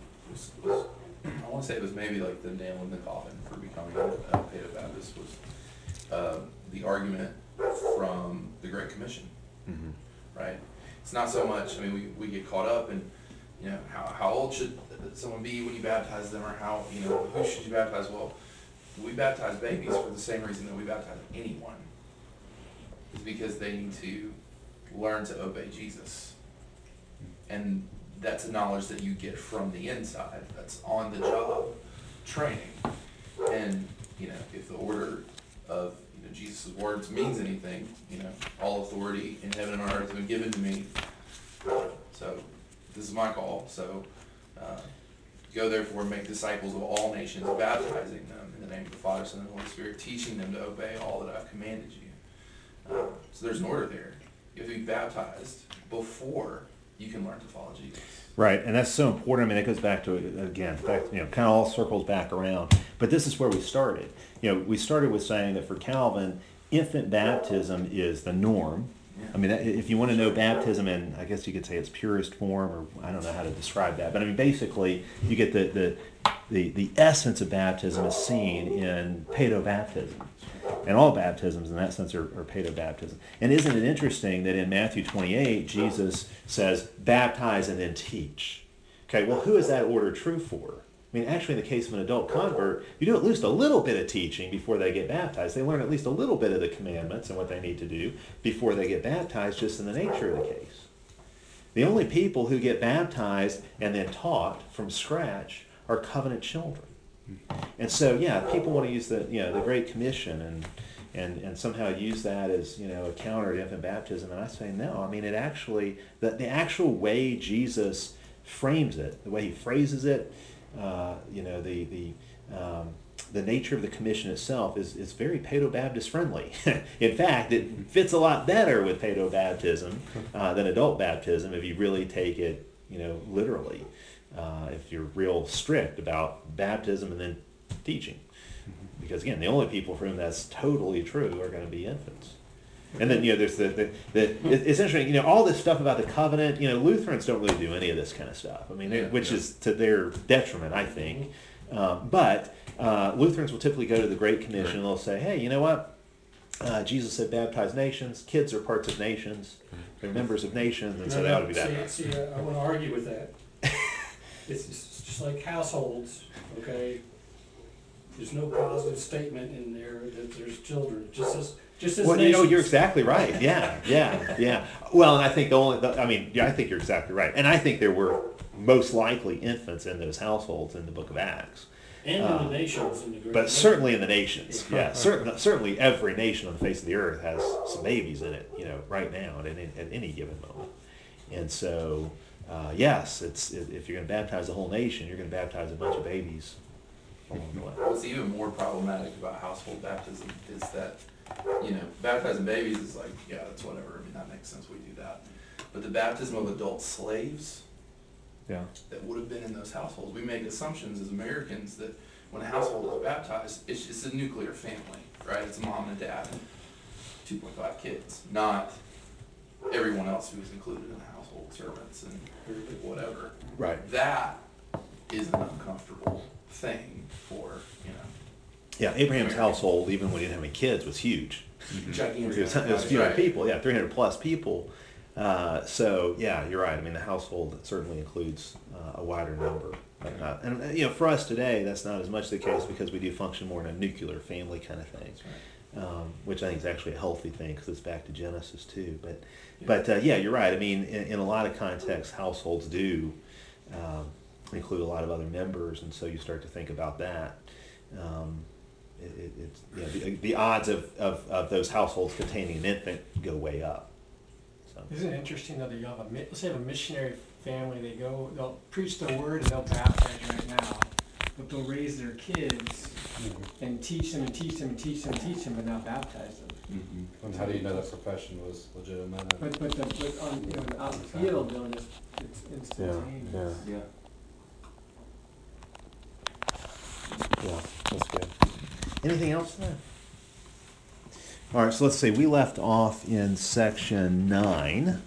want to say it was maybe like the nail in the coffin for becoming a Paedo Baptist was the argument from the Great Commission, right? It's not so much, I mean, we get caught up in, you know, how old should someone be when you baptize them, or how, you know, who should you baptize? Well, we baptize babies for the same reason that we baptize anyone. It's because they need to learn to obey Jesus. And that's a knowledge that you get from the inside. That's on the job training. And, you know, if the order of, you know, Jesus' words means anything, you know, all authority in heaven and on earth has been given to me. So this is my call. So go therefore and make disciples of all nations, baptizing them in the name of the Father, Son, and Holy Spirit, teaching them to obey all that I've commanded you. So there's an order there. You have to be baptized before you can learn to follow Jesus. Right, and that's so important. I mean, it goes back to, again, you know, kind of all circles back around. But this is where we started. You know, we started with saying that for Calvin, infant baptism is the norm. Yeah. I mean, if you want to know baptism in, I guess you could say its purest form, or I don't know how to describe that. But I mean, basically, you get the essence of baptism is seen in paedobaptism. And all baptisms in that sense are paedobaptism. And isn't it interesting that in Matthew 28, Jesus says, baptize and then teach. Okay, well, who is that order true for? I mean, actually, in the case of an adult convert, you do at least a little bit of teaching before they get baptized. They learn at least a little bit of the commandments and what they need to do before they get baptized, just in the nature of the case. The only people who get baptized and then taught from scratch are covenant children. And so, yeah, people want to use the Great Commission and somehow use that as, you know, a counter to infant baptism. And I say no. I mean, it actually, the actual way Jesus frames it, the way he phrases it, you know, the nature of the commission itself is very Paedo-Baptist friendly. In fact, it fits a lot better with Paedo-Baptism than adult baptism if you really take it, you know, literally. If you're real strict about baptism and then teaching. Because again, the only people for whom that's totally true are going to be infants. And then, you know, there's it's interesting, you know, all this stuff about the covenant, you know, Lutherans don't really do any of this kind of stuff. I mean, which is to their detriment, I think. But Lutherans will typically go to the Great Commission and they'll say, hey, you know what? Jesus said baptize nations. Kids are parts of nations. They're members of nations, and so they ought to be baptized. See, I want to argue with that. It's just like households, okay? There's no positive statement in there that there's children. Just as Well, you know, nations. you're exactly right. Yeah. Well, and I think I think you're exactly right. And I think there were most likely infants in those households in the Book of Acts. And in the nations in the Great But certainly in the nations, yeah. Certainly every nation on the face of the earth has some babies in it, you know, right now at any given moment. And so, yes, if you're going to baptize the whole nation, you're going to baptize a bunch of babies along the way. What's even more problematic about household baptism is that, you know, baptizing babies is like, yeah, that's whatever. I mean, that makes sense. We do that. But the baptism of adult slaves Yeah. that would have been in those households, we make assumptions as Americans that when a household is baptized, it's a nuclear family, right? It's a mom and a dad, 2.5 kids, not everyone else who is included in the household, servants and whatever. Right. That is an uncomfortable thing for, you know. Yeah, Abraham's household, even when he didn't have any kids, was huge. Gigantic. It was fewer Right. people, 300 plus people. So, yeah, you're right. I mean, the household certainly includes a wider number. And, you know, for us today, that's not as much the case because we do function more in a nuclear family kind of thing, That's right. which I think is actually a healthy thing because it's back to Genesis too. But yeah, you're right. I mean, in a lot of contexts, households do include a lot of other members, and so you start to think about that. The odds of those households containing an infant go way up. So. Isn't it interesting though that you have let's say you have a missionary family, they'll preach the word and they'll baptize right now. but they'll raise their kids and teach them and teach them and teach them and teach them, but not baptize them. And how do you know that profession was legitimate? But on, you know, out in the field, they'll just, it's instantaneous. Yeah, that's good. Anything else then? All right, so let's see. We left off in section 9.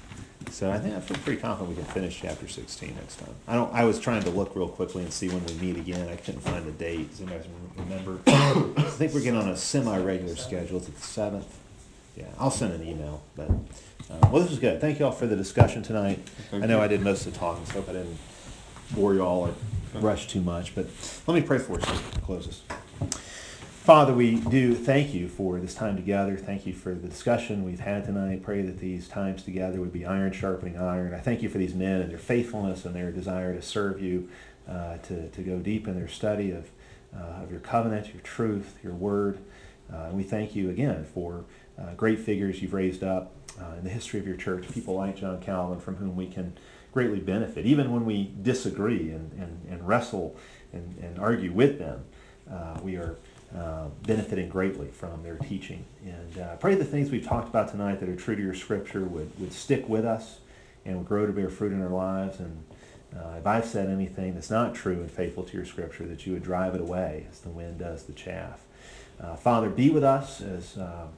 So I think I feel pretty confident we can finish chapter 16 next time. I was trying to look real quickly and see when we meet again. I couldn't find the date. Does anybody remember? I think we're getting on a semi-regular schedule. It's the 7th. Yeah, I'll send an email. But well, this was good. Thank you all for the discussion tonight. I know I did most of the talking, so I hope I didn't bore you all or rush too much. But let me pray for us to close this. Father, we do thank you for this time together. Thank you for the discussion we've had tonight. Pray that these times together would be iron sharpening iron. I thank you for these men and their faithfulness and their desire to serve you, to go deep in their study of your covenant, your truth, your word. And we thank you again for great figures you've raised up in the history of your church, people like John Calvin, from whom we can greatly benefit, even when we disagree and wrestle and argue with them. We are benefiting greatly from their teaching. And pray the things we've talked about tonight that are true to your scripture would stick with us and would grow to bear fruit in our lives. And if I've said anything that's not true and faithful to your scripture, that you would drive it away as the wind does the chaff. Father, be with us as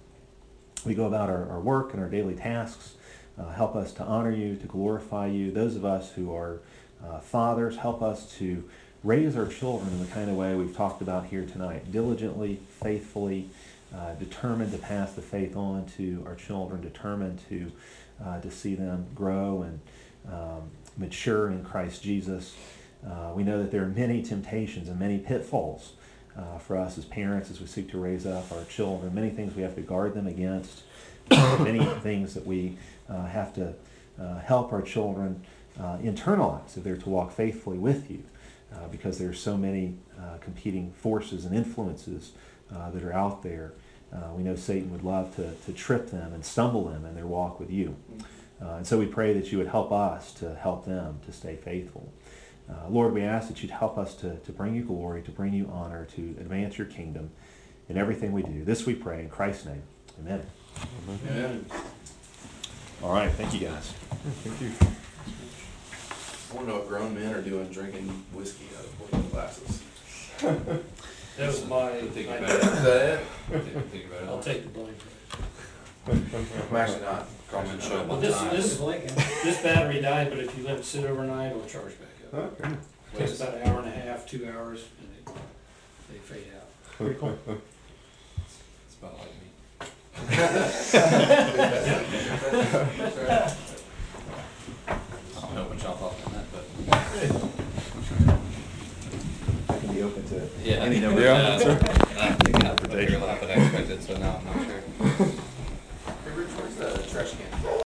we go about our work and our daily tasks. Help us to honor you, to glorify you. Those of us who are fathers, help us to raise our children in the kind of way we've talked about here tonight, diligently, faithfully, determined to pass the faith on to our children, determined to see them grow and mature in Christ Jesus. We know that there are many temptations and many pitfalls for us as parents as we seek to raise up our children, many things we have to guard them against, many things that we have to help our children internalize if they're to walk faithfully with you. Because there are so many competing forces and influences that are out there. We know Satan would love to trip them and stumble them in their walk with you. And so we pray that you would help us to help them to stay faithful. Lord, we ask that you'd help us to bring you glory, to bring you honor, to advance your kingdom in everything we do. This we pray in Christ's name. Amen. Amen. All right, thank you guys. Thank you. I want to know what grown men are doing drinking whiskey out of poison glasses. That was my Think idea. about it. Is that it? Think about it. I'll take the blame for it. I'm actually not. Carmen showed Well, one this, time. this battery died, but if you let it sit overnight, it'll charge back up. Okay. Takes about an hour and a half, 2 hours, and they fade out. Pretty cool. It's about like me. I don't know what y'all thought on that, but. I can be open to Yeah. any number Yeah. of answers. I think I have a bigger laugh than I expected, so now I'm not sure. Hey, Rich, where's the trash can?